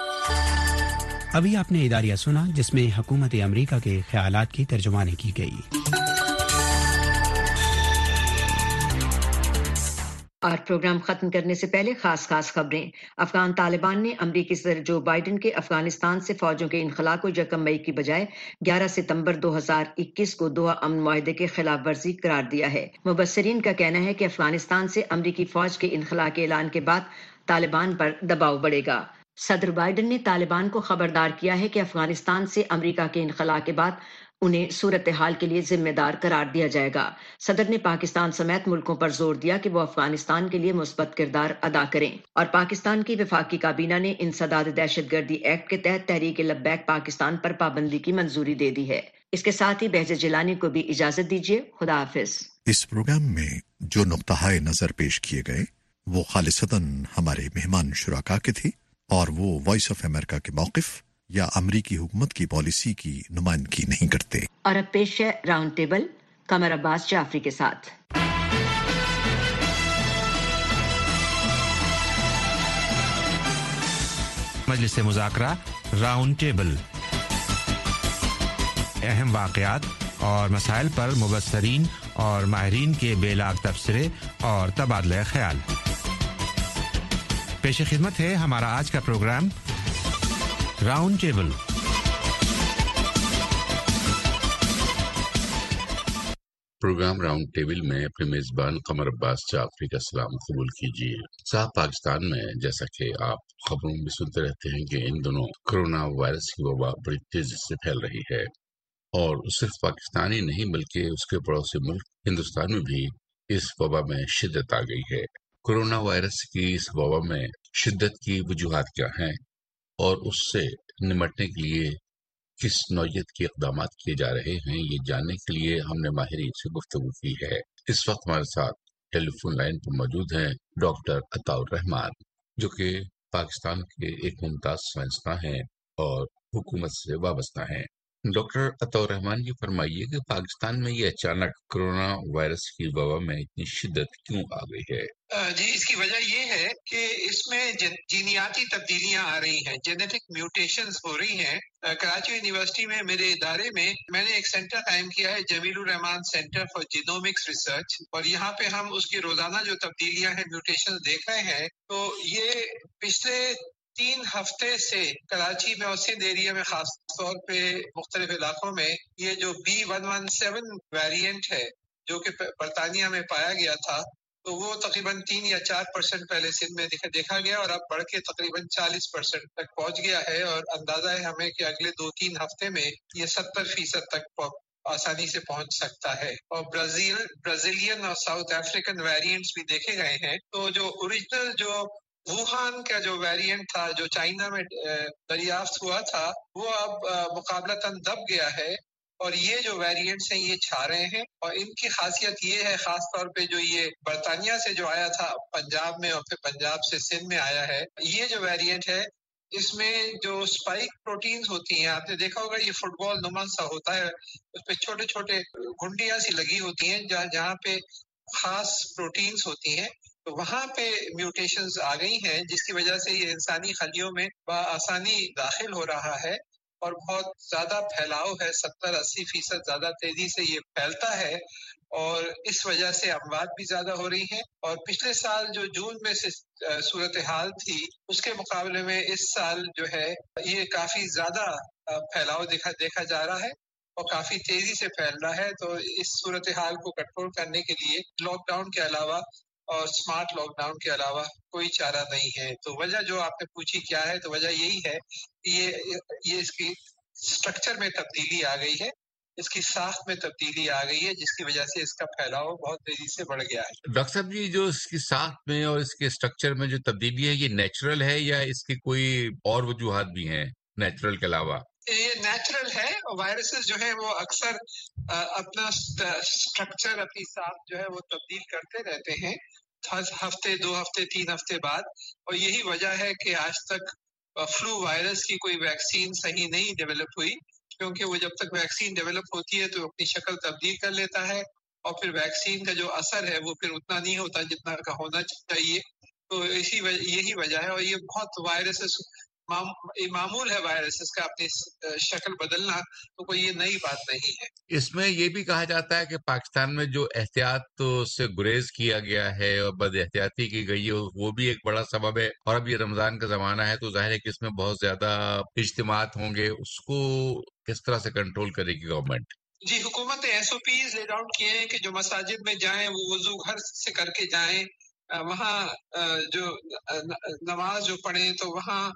[SPEAKER 16] ابھی آپ نے اداریہ سنا جس میں حکومت امریکہ کے خیالات کی ترجمانی کی گئی۔
[SPEAKER 3] اور پروگرام ختم کرنے سے پہلے خاص خبریں۔ افغان طالبان نے امریکی صدر جو بائیڈن کے افغانستان سے فوجوں کے انخلاء کو 1 مئی کی بجائے 11 ستمبر 2021 کو دوحہ امن معاہدے کے خلاف ورزی قرار دیا ہے۔ مبصرین کا کہنا ہے کہ افغانستان سے امریکی فوج کے انخلاء کے اعلان کے بعد طالبان پر دباؤ بڑھے گا۔ صدر بائیڈن نے طالبان کو خبردار کیا ہے کہ افغانستان سے امریکہ کے انخلاء کے بعد उन्हें सूरत हाल के लिए जिम्मेदार करार दिया जाएगा। सदर ने पाकिस्तान समेत मुल्कों पर जोर दिया कि वो अफगानिस्तान के लिए मुस्बत किरदार अदा करें और पाकिस्तान की वफाकी काबीना ने इंसदाद दहशतगर्दी एक्ट के तहत तहरीक लब्बैक पाकिस्तान पर पाबंदी की मंजूरी दे दी है। इसके साथ ही बहजे जिलानी को भी इजाजत दीजिए। खुदा हाफिज।
[SPEAKER 1] इस प्रोग्राम में जो नुक्ताए नजर पेश किए गए वो खालिसतन हमारे मेहमान शुराका के थे और वो वॉइस ऑफ अमेरिका के मौक़िफ़ या अमरीकी हुकूमत की पॉलिसी की नुमाइंदगी नहीं करते।
[SPEAKER 3] और अब पेश है राउंड टेबल कमर अब्बास जाफरी के साथ।
[SPEAKER 17] मजलिस मुज़ाकरा राउंड टेबल, अहम वाक़यात और मसाइल पर मुबस्सरीन और माहिरीन के बेलाग तबसरे और तबादला ख्याल। पेश खिदमत है हमारा आज का programme round table.
[SPEAKER 18] Programme round table में अपने मेजबान कमर अब्बास जाफरी का सलाम कबूल कीजिए। साहब, पाकिस्तान में जैसा कि आप खबरों में सुनते रहते हैं कि इन दोनों कोरोना वायरस की वबा बड़ी तेजी से फैल रही है और सिर्फ पाकिस्तान ही नहीं बल्कि उसके पड़ोसी मुल्क हिंदुस्तान में भी इस वबा में शिद्दत आ गई है। कोरोना वायरस की इस वबा में शिद्दत की वजूहात क्या हैं और उससे निमटने के लिए किस नौयत के इक़दाम किए जा रहे हैं, ये जानने के लिए हमने माहिरीन से गुफ्तगू की है। इस वक्त हमारे साथ टेलीफोन लाइन पर मौजूद हैं डॉक्टर अताउर रहमान, जो कि पाकिस्तान के एक मुमताज साइंसदान हैं और हुकूमत से वाबस्ता हैं। डॉक्टर अताउर रहमान, ये फरमाइए कि पाकिस्तान में ये अचानक कोरोना वायरस की वबा में इतनी शिद्दत क्यों आ गई है?
[SPEAKER 19] जी, इसकी वजह ये है कि इसमें जीनियाती तब्दीलियां आ रही हैं, जेनेटिक म्यूटेशंस हो रही हैं। कराची यूनिवर्सिटी में मेरे इदारे में मैंने एक सेंटर कायम किया है, Jamilur Rahman centre for genomics research, और यहाँ पे हम उसकी रोजाना जो तब्दीलियां हैं, म्यूटेशंस देख रहे हैं। तो ये पिछले 3 हफ्ते से कराची में और सिंध एरिया में खास तौर पे मुख्तलिफ इलाकों में ये जो B117 वेरिएंट है जो कि बरतानिया में पाया गया था, तो वो तकरीबन 3 या 4% पहले सिंध में देखा गया और अब बढ़ के तकरीबन 40% तक पहुंच गया है। और अंदाजा है हमें कि अगले 2-3 हफ्ते में ये 70% तक आसानी से पहुंच सकता है। और ब्राजीलियन और साउथ अफ्रीकन वेरिएंट्स भी देखे गए हैं। तो जो ओरिजिनल जो वुहान का जो वेरिएंट था जो चाइना में दरियाफ्त हुआ था, वो अब मुकाबलतन दब गया है और ये जो वेरिएंट्स हैं ये छा रहे हैं। और इनकी खासियत ये है, खास तौर पे जो ये बरतानिया से जो आया था पंजाब में और फिर पंजाब से सिंध में आया है, ये जो वेरिएंट है इसमें जो स्पाइक प्रोटीन्स होती हैं, आपने देखा होगा ये फुटबॉल नुमा सा होता है, उस पे छोटे छोटे घुंडियां सी लगी होती हैं जहाँ पे खास प्रोटीन्स होती हैं। तो वहां पे म्यूटेशंस आ गई हैं जिसकी वजह से ये इंसानी खलियों में आसानी दाखिल हो रहा है और बहुत ज्यादा फैलाव है, 70-80% ज्यादा तेजी से ये फैलता है और इस वजह से अमवात भी ज्यादा हो रही हैं। और पिछले साल जो जून में से सूरत हाल थी उसके मुकाबले में इस साल जो है ये काफी ज्यादा फैलाव देखा जा रहा है और काफी तेजी से फैल रहा है। तो इस सूरत हाल को कंट्रोल करने के लिए लॉकडाउन के अलावा और स्मार्ट लॉकडाउन के अलावा कोई चारा नहीं है। तो वजह जो आपने पूछी क्या है, तो वजह यही है कि ये इसकी स्ट्रक्चर में तब्दीली आ गई है, इसकी साख में तब्दीली आ गई है, जिसकी वजह से इसका फैलाव बहुत तेजी से बढ़ गया है।
[SPEAKER 18] डॉक्टर साहब जी, जो इसकी साख में और इसके स्ट्रक्चर में जो तब्दीली है, ये नेचुरल है या इसकी कोई और वजूहात भी हैं नेचुरल के अलावा?
[SPEAKER 19] ये नेचुरल है। वायरसेस जो है वो अक्सर अपना स्ट्रक्चर, अपनी साख जो है वो तब्दील करते रहते हैं हफ्ते, 2 हफ्ते, 3 हफ्ते बाद। और यही वजह है कि आज तक फ्लू वायरस की कोई वैक्सीन सही नहीं डेवलप हुई, क्योंकि वो जब तक वैक्सीन डेवलप होती है तो अपनी शक्ल तब्दील कर लेता है और फिर वैक्सीन का जो असर है वो फिर उतना नहीं होता जितना का होना चाहिए। तो यही वजह है। और ये बहुत वायरसेस मामूल है वायरसेस का अपनी शक्ल बदलना, तो कोई ये नई बात नहीं है।
[SPEAKER 18] इसमें ये भी कहा जाता है कि पाकिस्तान में जो एहतियात से गुरेज किया गया है और बद एहतियाती की गई है वो भी एक बड़ा सबब है। और अब ये रमजान का जमाना है तो जाहिर है कि इसमें बहुत ज्यादा इज्तिमात होंगे, उसको किस तरह से कंट्रोल करेगी गवर्नमेंट?
[SPEAKER 19] जी, हुकूमत ने SOPs ले डाउन किए हैं कि जो मसाजिद में जाएं वो वजू घर से करके जाएं, वहाँ जो नमाज जो पढ़ें तो वहाँ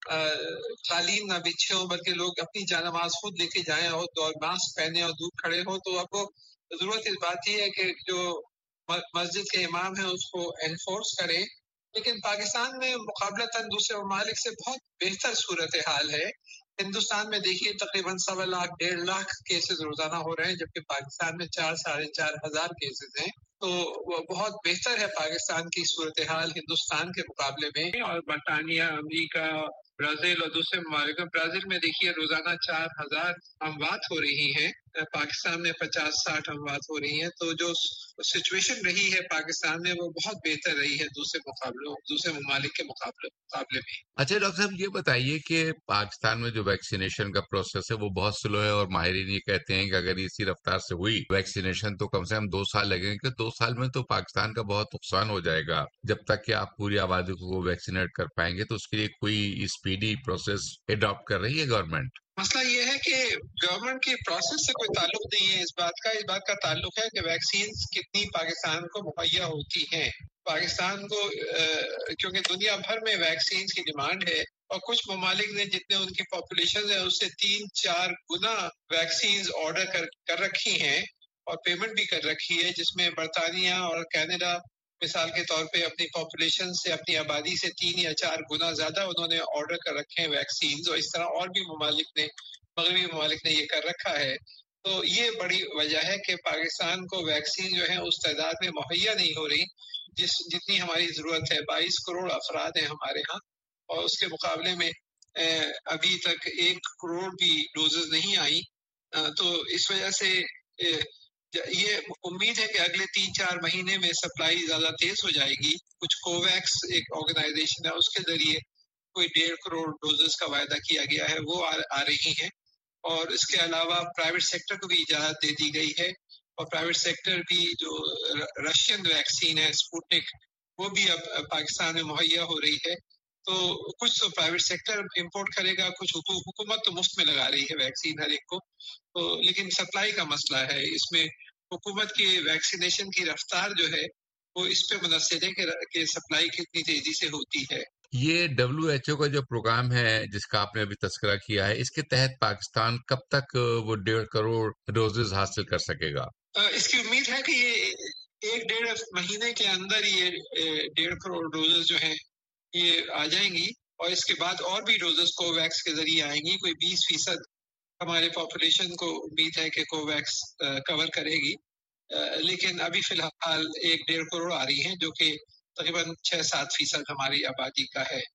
[SPEAKER 19] कालीन ना बिछे हो, बल्कि लोग अपनी जानमाज खुद लेके जाएं और मास्क पहने और दूर खड़े हो, तो आपको जरूरत इस बात की है कि जो मस्जिद के इमाम है उसको एनफोर्स करे। लेकिन पाकिस्तान में मुकाबलतन दूसरे ममालिक से बहुत बेहतर सूरत हाल है। हिंदुस्तान में देखिए तकरीबन 1.25 लाख 1.5 लाख केसेस रोजाना हो रहे हैं, जबकि पाकिस्तान में 4-4.5 हजार केसेस हैं। तो वो बहुत बेहतर है पाकिस्तान की सूरत हाल हिंदुस्तान के मुकाबले में। और बरतानिया, अमेरिका, ब्राजील और दूसरे ममालिक में, ब्राजील में देखिए रोजाना 4,000 अमवात हो रही हैं, पाकिस्तान में 50-60 अमवात हो रही हैं। तो जो सिचुएशन रही है पाकिस्तान में वो बहुत बेहतर रही है दूसरे ममालिक के मुकाबले में।
[SPEAKER 18] अच्छा डॉक्टर साहब, ये बताइए कि पाकिस्तान में जो वैक्सीनेशन का प्रोसेस है वो बहुत स्लो है, और माहिरीन ये कहते हैं कि अगर इसी रफ्तार से हुई वैक्सीनेशन तो कम से कम 2 साल लगेंगे। 2 साल में तो पाकिस्तान का बहुत नुकसान हो जाएगा जब तक कि आप पूरी आबादी को वैक्सीनेट कर पाएंगे। तो उसके लिए कोई स्पीडी प्रोसेस एडॉप्ट कर रही है गवर्नमेंट?
[SPEAKER 19] मसला ये है कि गवर्नमेंट की प्रोसेस से कोई ताल्लुक नहीं है इस बात का ताल्लुक है कि वैक्सीन कितनी पाकिस्तान को मुहैया होती हैं। पाकिस्तान को क्योंकि दुनिया भर में वैक्सीन की डिमांड है, और कुछ ममालिक ने जितने उनकी पॉपुलेशन है उससे 3-4 गुना वैक्सीन ऑर्डर कर रखी हैं और पेमेंट भी कर रखी है, जिसमें बरतानिया और कनाडा मिसाल के तौर पे अपनी पॉपुलेशन से, अपनी आबादी से 3 या 4 गुना ज्यादा उन्होंने ऑर्डर कर रखे हैं वैक्सीन, और इस तरह और भी मगरबी ममालिक ने ये कर रखा है। तो ये बड़ी वजह है कि पाकिस्तान को वैक्सीन जो है उस तादाद में मुहैया नहीं हो रही जितनी हमारी जरूरत है। 22 करोड़ अफराद हैं हमारे यहाँ, और उसके मुकाबले में अभी तक 1 करोड़ भी डोजेज नहीं आई। तो इस वजह से ये उम्मीद है कि अगले 3-4 महीने में सप्लाई ज्यादा तेज हो जाएगी। कुछ कोवैक्स एक ऑर्गेनाइजेशन है, उसके जरिए कोई 1.5 करोड़ डोजेस का वायदा किया गया है, वो आ रही हैं। और इसके अलावा प्राइवेट सेक्टर को भी इजाजत दे दी गई है, और प्राइवेट सेक्टर भी जो रशियन वैक्सीन है स्पुतनिक, वो भी अब पाकिस्तान में मुहैया हो रही है। तो कुछ तो प्राइवेट सेक्टर इंपोर्ट करेगा, कुछ हुकूमत तो मुफ्त में लगा रही है वैक्सीन हर एक को। तो लेकिन सप्लाई का मसला है, इसमें हुकूमत की वैक्सीनेशन की रफ्तार जो है वो इस पे मुनस्सिर है कि सप्लाई कितनी तेजी से होती है।
[SPEAKER 18] ये WHO का जो प्रोग्राम है जिसका आपने अभी तस्करा किया है, इसके तहत पाकिस्तान कब तक वो 1.5 करोड़ डोजेज हासिल कर सकेगा?
[SPEAKER 19] इसकी उम्मीद है कि ये 1-1.5 महीने के अंदर ये 1.5 करोड़ डोजेज जो हैं ये आ जाएंगी, और इसके बाद और भी डोजेस कोवैक्स के जरिए आएंगी। कोई 20% हमारे पॉपुलेशन को उम्मीद है कि कोवैक्स कवर करेगी, लेकिन अभी फिलहाल 1-1.5 करोड़ आ रही है, जो कि तकरीबन 6-7% हमारी आबादी का है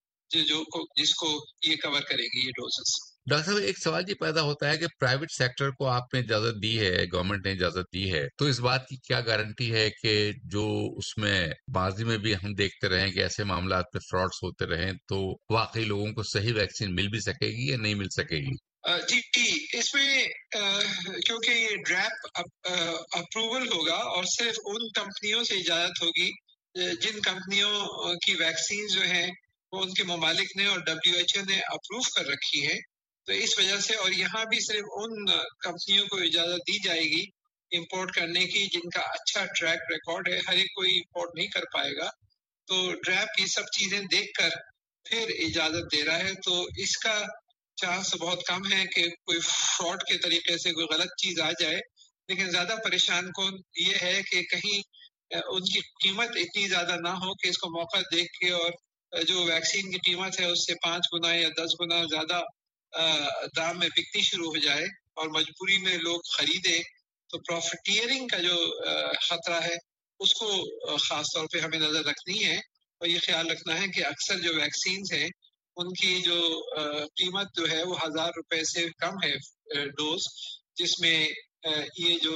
[SPEAKER 19] जिसको ये कवर करेगी ये डोजेस।
[SPEAKER 18] डॉक्टर साहब, एक सवाल ये पैदा होता है कि प्राइवेट सेक्टर को आपने इजाजत दी है, गवर्नमेंट ने इजाजत दी है, तो इस बात की क्या गारंटी है कि जो उसमें माजी में भी हम देखते रहे कि ऐसे मामला में फ्रॉड्स होते रहे, तो वाकई लोगों को सही वैक्सीन मिल भी सकेगी या नहीं मिल सकेगी?
[SPEAKER 19] जी, इसमें क्योंकि ये ड्रैप अप्रूवल होगा और सिर्फ उन कंपनियों से इजाजत होगी जिन कंपनियों की वैक्सीन जो है वो उनके ममालिक ने और WHO ने अप्रूव कर रखी है। तो इस वजह से, और यहाँ भी सिर्फ उन कंपनियों को इजाजत दी जाएगी इंपोर्ट करने की जिनका अच्छा ट्रैक रिकॉर्ड है। हर एक कोई इंपोर्ट नहीं कर पाएगा। तो ड्रैप ये सब चीजें देखकर फिर इजाजत दे रहा है, तो इसका चांस बहुत कम है कि कोई फ्रॉड के तरीके से कोई गलत चीज आ जाए। लेकिन ज्यादा परेशान कौन ये है कि कहीं उनकी कीमत इतनी ज्यादा ना हो कि इसको मौका देख के और जो वैक्सीन की कीमत है उससे 5 गुना या 10 गुना ज्यादा दाम में बिकनी शुरू हो जाए और मजबूरी में लोग खरीदे। तो प्रॉफिटियरिंग का जो खतरा है उसको खास तौर पे हमें नजर रखनी है, और ये ख्याल रखना है कि अक्सर जो वैक्सीन है उनकी जो कीमत जो है वो 1,000 रुपए से कम है डोज, जिसमें ये जो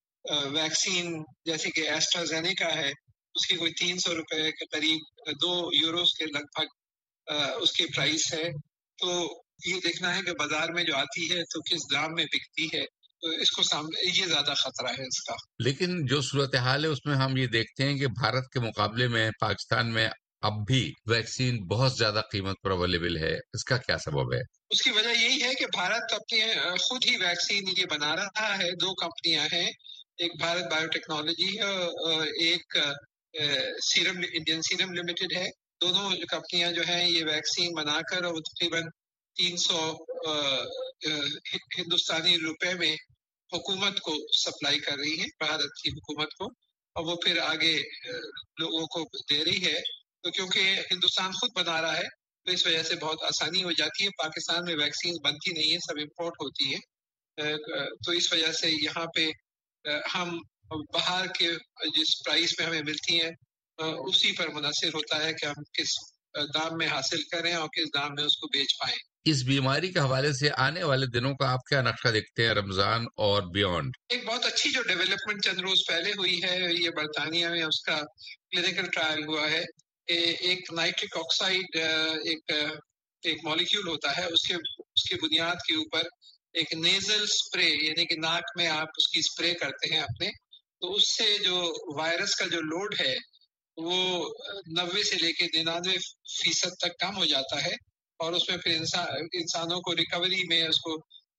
[SPEAKER 19] वैक्सीन जैसे कि एस्ट्राजेनेका है उसकी कोई 300 रुपए के करीब 2 यूरोस के लगभग उसकी प्राइस है। तो ये देखना है कि बाजार में जो आती है तो किस दाम में बिकती है, तो इसको सामने ये ज्यादा खतरा है इसका।
[SPEAKER 18] लेकिन जो सूरत हाल है उसमें हम ये देखते हैं कि भारत के मुकाबले में पाकिस्तान में अब भी वैक्सीन बहुत ज्यादा कीमत पर अवेलेबल है। इसका क्या सबब है?
[SPEAKER 19] उसकी वजह यही है कि भारत अपने खुद ही वैक्सीन ये बना रहा है। 2 कंपनियां हैं, एक भारत बायोटेक्नोलॉजी है और एक इंडियन सीरम लिमिटेड है। दोनों कंपनियां जो हैं ये वैक्सीन बनाकर और तकरीबन 300 हिंदुस्तानी रुपए में हुकूमत को सप्लाई कर रही है, भारत की हुकूमत को, और वो फिर आगे लोगों को दे रही है। तो क्योंकि हिंदुस्तान खुद बना रहा है तो इस वजह से बहुत आसानी हो जाती है। पाकिस्तान में वैक्सीन बनती नहीं है, सब इम्पोर्ट होती है। तो इस वजह से यहाँ पे हम बाहर के जिस प्राइस में हमें मिलती हैं उसी पर मुनहसिर होता है कि हम किस दाम में हासिल करें और किस दाम में उसको बेच पाएं।
[SPEAKER 18] इस बीमारी के हवाले से आने वाले दिनों का आप क्या नक्शा देखते हैं, रमजान और बियॉन्ड? एक बहुत अच्छी जो डेवलपमेंट चंद रोज पहले हुई है, ये बरतानिया में उसका क्लिनिकल ट्रायल हुआ है। एक नाइट्रिक ऑक्साइड एक मॉलिक्यूल होता है, उसके बुनियाद के ऊपर एक नेजल स्प्रे, यानी कि नाक में आप उसकी स्प्रे करते हैं अपने, तो उससे जो वायरस का जो लोड है वो 90 से लेके 99% तक कम हो जाता है और उसमें फिर इंसानों को रिकवरी में उसको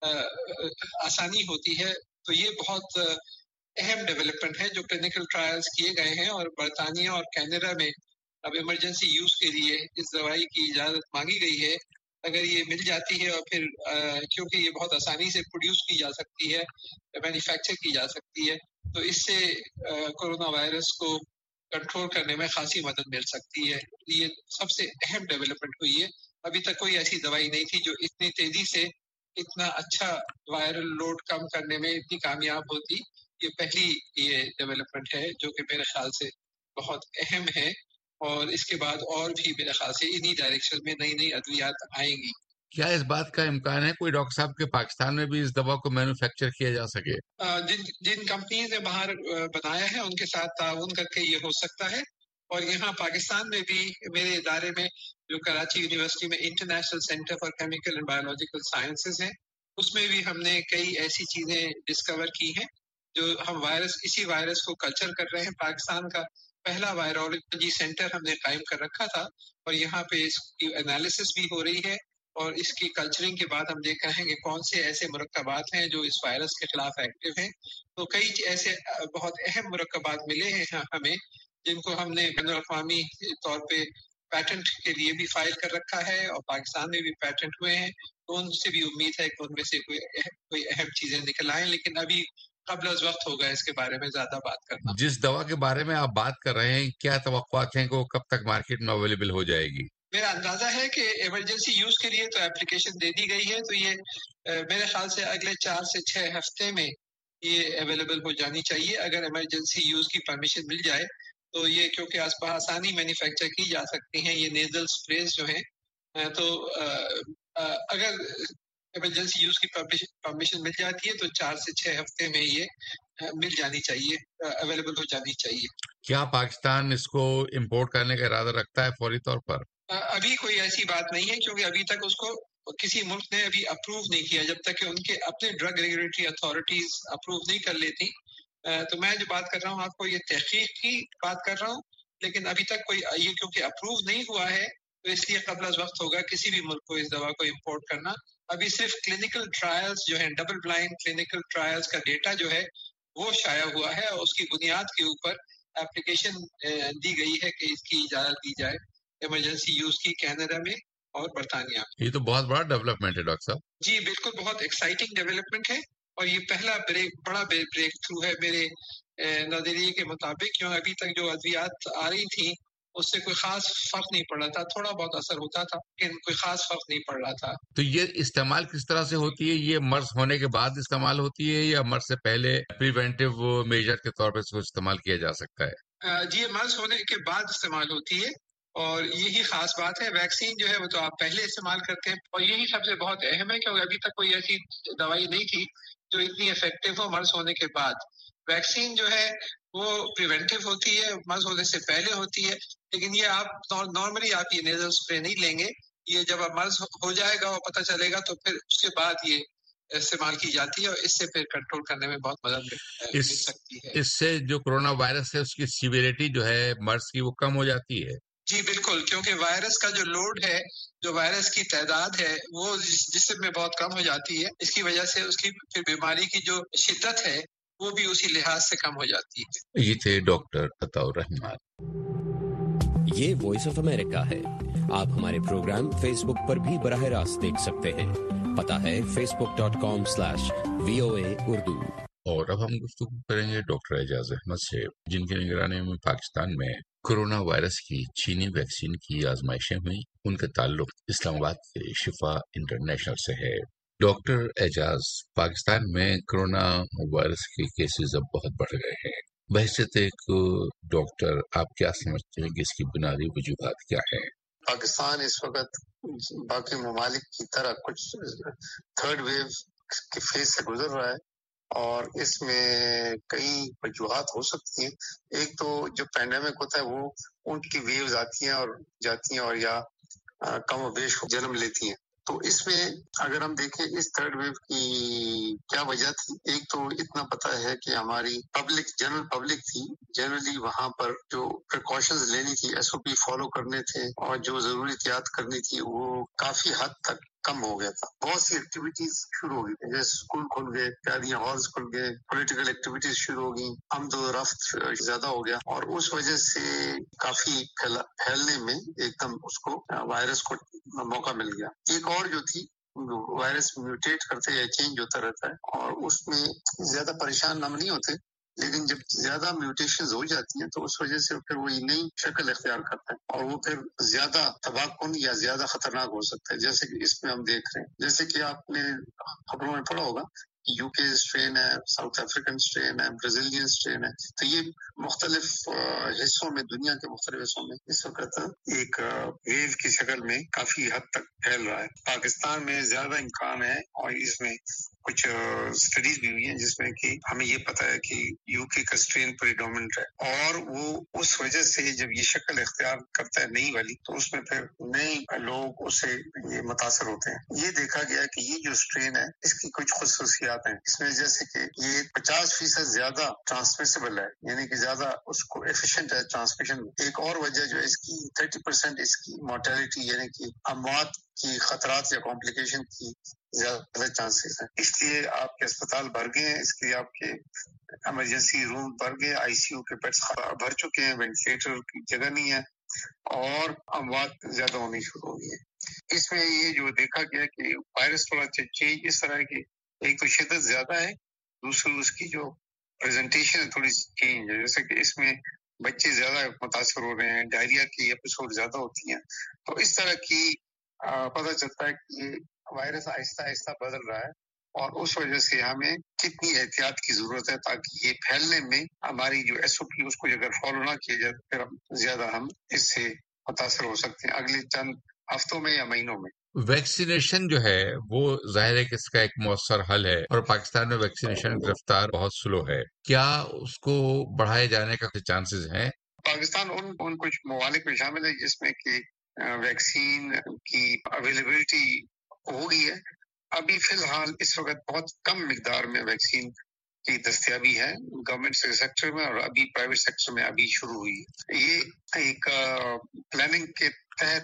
[SPEAKER 18] आसानी होती है। तो ये बहुत अहम डेवलपमेंट है जो क्लिनिकल ट्रायल्स किए गए हैं और बरतानिया और कनाडा में अब इमरजेंसी यूज के लिए इस दवाई की इजाजत मांगी गई है। अगर ये मिल जाती है और फिर क्योंकि ये बहुत आसानी से प्रोड्यूस की जा सकती है, मैन्युफैक्चर की जा सकती है, तो इससे कोरोना वायरस को कंट्रोल करने में खासी मदद मिल सकती है। ये सबसे अहम डेवलपमेंट हुई है। अभी तक कोई ऐसी दवाई नहीं थी जो इतनी तेजी से इतना अच्छा वायरल लोड कम करने में इतनी कामयाब होती। ये पहली ये डेवलपमेंट है जो कि मेरे ख्याल से बहुत अहम है और इसके बाद और भी मेरे ख्याल से इन्हीं डायरेक्शन में नई नई अद्वियात आएंगी। क्या इस बात का इम्कान है कोई डॉक्टर साहब के पाकिस्तान में भी इस दवा को मैन्युफैक्चर किया जा सके?
[SPEAKER 19] जिन कंपनीज ने बाहर बनाया है उनके साथ ताउन करके ये हो सकता है। और यहाँ पाकिस्तान में भी मेरे इदारे में जो कराची यूनिवर्सिटी में international centre for chemical and biological sciences है, उसमें भी हमने कई ऐसी चीजें डिस्कवर की हैं जो हम इसी वायरस को कल्चर कर रहे हैं। पाकिस्तान का पहला वायरोलॉजी सेंटर हमने कायम कर रखा था और यहाँ पे इसकी एनालिसिस भी हो रही है और इसकी कल्चरिंग के बाद हम देख रहे हैं कि कौन से ऐसे मुरक्कबात हैं जो इस वायरस के खिलाफ एक्टिव हैं। तो कई ऐसे बहुत अहम मुरक्कबात मिले हैं हमें जिनको हमने बैनुल-अक़वामी तौर पे पैटेंट के लिए भी फाइल कर रखा है और पाकिस्तान में भी पैटेंट हुए हैं। तो उनसे भी उम्मीद है कि उनमें से कोई अहम चीजें निकल आए, लेकिन अभी कबल अज़ वक्त होगा इसके बारे में ज्यादा बात करना।
[SPEAKER 18] जिस दवा के बारे में आप बात कर रहे हैं, क्या तवक्कुआत हैं कि वो कब तक मार्केट में अवेलेबल हो जाएगी?
[SPEAKER 19] मेरा अंदाजा है कि इमरजेंसी यूज के लिए तो एप्लीकेशन दे दी गई है, तो ये मेरे ख्याल से अगले 4 से 6 हफ्ते में ये अवेलेबल हो जानी चाहिए। अगर इमरजेंसी यूज की परमिशन मिल जाए तो ये, क्योंकि आसानी मैन्युफैक्चर की जा सकती हैं ये नेजल स्प्रेज जो हैं, तो अगर इमरजेंसी यूज की परमिशन मिल जाती है तो 4 से 6 हफ्ते में ये मिल जानी चाहिए, अवेलेबल हो जानी चाहिए।
[SPEAKER 18] क्या पाकिस्तान इसको इम्पोर्ट करने का इरादा रखता है फौरी तौर पर?
[SPEAKER 19] अभी कोई ऐसी बात नहीं है क्योंकि अभी तक उसको किसी मुल्क ने अभी अप्रूव नहीं किया, जब तक कि उनके अपने ड्रग रेगुलेटरी अथॉरिटीज अप्रूव नहीं कर लेती। तो मैं जो बात कर रहा हूँ आपको ये तहकीक की बात कर रहा हूँ, लेकिन अभी तक कोई ये क्योंकि अप्रूव नहीं हुआ है तो इसलिए कबल अज़ वक्त होगा किसी भी मुल्क को इस दवा को इम्पोर्ट करना। अभी सिर्फ क्लिनिकल ट्रायल्स जो है, डबल ब्लाइंड क्लिनिकल ट्रायल्स का डेटा जो है वो शाया हुआ है और उसकी बुनियाद के ऊपर एप्लीकेशन दी गई है कि इसकी इजाजत दी जाए इमरजेंसी यूज की कनाडा में और बरतानिया।
[SPEAKER 18] ये तो बहुत बड़ा डेवलपमेंट है डॉक्टर साहब।
[SPEAKER 19] जी बिल्कुल, बहुत एक्साइटिंग डेवलपमेंट है और ये पहला बड़ा ब्रेक थ्रू है मेरे नजरिए के मुताबिक, क्योंकि अभी तक जो अद्वियात आ रही थी उससे कोई खास फर्क नहीं पड़ रहा था, थोड़ा बहुत असर होता था लेकिन कोई खास फर्क नहीं पड़ रहा था।
[SPEAKER 18] तो ये इस्तेमाल किस तरह से होती है? ये मर्ज होने के बाद इस्तेमाल होती है या मर्ज से पहले प्रिवेंटिव मेजर के तौर पर इसको इस्तेमाल किया जा सकता है?
[SPEAKER 19] जी, ये मर्ज होने के बाद इस्तेमाल होती है और यही खास बात है। वैक्सीन जो है वो तो आप पहले इस्तेमाल करते हैं और यही सबसे बहुत अहम है क्योंकि अभी तक कोई ऐसी दवाई नहीं थी जो इतनी इफेक्टिव हो मर्ज होने के बाद। वैक्सीन जो है वो प्रिवेंटिव होती है, मर्ज होने से पहले होती है, लेकिन ये आप नॉर्मली आप ये नेजल स्प्रे नहीं लेंगे। ये जब आप मर्ज हो जाएगा और पता चलेगा तो फिर उसके बाद ये इस्तेमाल की जाती है और इससे फिर कंट्रोल करने में बहुत मदद मिल सकती है।
[SPEAKER 18] इससे जो कोरोना वायरस है उसकी सीवियरिटी जो है मर्ज की वो कम हो जाती है।
[SPEAKER 19] जी बिल्कुल, क्योंकि वायरस का जो लोड है, जो वायरस की तादाद है वो जिस्म में बहुत कम हो जाती है। इसकी वजह से उसकी फिर बीमारी की जो शिद्दत है वो भी उसी लिहाज से कम हो जाती है।
[SPEAKER 18] ये थे डॉक्टर अताउर रहमान।
[SPEAKER 20] ये वॉइस ऑफ अमेरिका है। आप हमारे प्रोग्राम फेसबुक पर भी बराह रास्त देख सकते हैं। पता है facebook.com/VOA उर्दू।
[SPEAKER 18] और अब हम गुफ्तगू करेंगे डॉक्टर एजाज अहमद से, जिनकी निगरानी में पाकिस्तान में कोरोना वायरस की चीनी वैक्सीन की आजमाइशें हुई। उनका ताल्लुक इस्लामाबाद के शिफा इंटरनेशनल से है। डॉक्टर एजाज, पाकिस्तान में कोरोना वायरस के केसेस अब बहुत बढ़ गए हैं। बहसियत एक डॉक्टर, आप क्या समझते हैं कि इसकी बुनियादी वजूहात क्या है?
[SPEAKER 21] पाकिस्तान इस वक्त बाकी ममालिक की तरह कुछ थर्ड वेव के फेज से गुजर रहा है और इसमें कई वजूहात हो सकती हैं। एक तो जो पैंडेमिक होता है वो उनकी वेव्स आती हैं और जाती हैं और या कम व बेश जन्म लेती हैं। तो इसमें अगर हम देखें इस थर्ड वेव की क्या वजह थी, एक तो इतना पता है कि हमारी जनरल पब्लिक थी, जनरली वहां पर जो प्रिकॉशंस लेनी थी, SOP फॉलो करने थे और जो जरूरी एहतियात करनी थी वो काफी हद तक कम हो गया था। बहुत सी एक्टिविटीज शुरू हो गई, जैसे स्कूल खुल गए, शादियां हॉल्स खुल गए, पॉलिटिकल एक्टिविटीज शुरू हो गई, आमदो रफ्त ज्यादा हो गया और उस वजह से काफी फैलने में एकदम उसको वायरस को मौका मिल गया। एक और जो थी, वायरस म्यूटेट करते या चेंज होता रहता है और उसमें ज्यादा परेशान हम नहीं होते, लेकिन जब ज्यादा म्यूटेशंस हो जाती हैं तो उस वजह से फिर वही नई शक्ल इख्तियार करता है और वो फिर ज्यादा तबाहकुन या ज्यादा खतरनाक हो सकता है, जैसे कि इसमें हम देख रहे हैं। जैसे कि आपने खबरों में पढ़ा होगा, यूके स्ट्रेन है, साउथ अफ्रीकन स्ट्रेन है, ब्राजीलियन स्ट्रेन है। तो ये मुख्तलिफ हिस्सों में, दुनिया के मुख्तलिफ हिस्सों में इस वक्त एक वेव की शक्ल में काफी हद तक फैल रहा है। पाकिस्तान में ज्यादा इम्कान है और इसमें कुछ स्टडीज भी हुई हैं जिसमें कि हमें ये पता है कि यूके का स्ट्रेन प्रीडोमिनेंट है और वो उस वजह से जब ये शक्ल इख्तियार करता है नई वाली, तो उसमें फिर नए लोग उससे ये मुतासर होते हैं। ये देखा गया कि ये जो स्ट्रेन है इसकी कुछ खुसूसियात हैं इसमें, जैसे कि ये 50% ज्यादा ट्रांसमिसिबल है, यानी कि ज्यादा उसको एफिशिएंट है ट्रांसमिशन। एक और वजह जो है इसकी 30% इसकी मोर्टेलिटी यानी कि अमवात की खतरात या कॉम्प्लिकेशन की ज्यादा चांसेस हैं। इसलिए आपके अस्पताल भर गए हैं, इसलिए आपके इमरजेंसी रूम भर गए, ICU के बेड्स भर चुके हैं, वेंटिलेटर की जगह नहीं है और अमवात ज्यादा होनी शुरू हो गई है। इसमें ये जो देखा गया कि वायरस थोड़ा चेंज इस तरह की, एक तो शिद्दत ज्यादा है, दूसरी उसकी जो प्रेजेंटेशन है थोड़ी चेंज है, जैसे कि इसमें बच्चे ज्यादा मुतासर हो रहे हैं, डायरिया की एपिसोड ज्यादा होती हैं। तो इस तरह की पता चलता है कि ये वायरस आहिस्ता आहिस्ता बदल रहा है और उस वजह से हमें कितनी एहतियात की जरूरत है ताकि ये फैलने में हमारी जो SOP उसको अगर फॉलो ना किया जाए फिर ज्यादा हम इससे मुतासर हो सकते हैं अगले चंद हफ्तों में या महीनों में।
[SPEAKER 18] वैक्सीनेशन जो है वो जाहिर है कि इसका एक मौसर हल है और पाकिस्तान में वैक्सीनेशन की रफ्तार बहुत स्लो है। क्या उसको बढ़ाए जाने का कुछ चांसेस हैं?
[SPEAKER 21] पाकिस्तान उन कुछ ममालिक में शामिल है जिसमें कि वैक्सीन की अवेलेबिलिटी हो गई है। अभी फिलहाल इस वक्त बहुत कम मिकदार में वैक्सीन की दस्तयाबी है गवर्नमेंट सेक्टर में और अभी प्राइवेट सेक्टर में अभी शुरू हुई है। ये एक प्लानिंग के तहत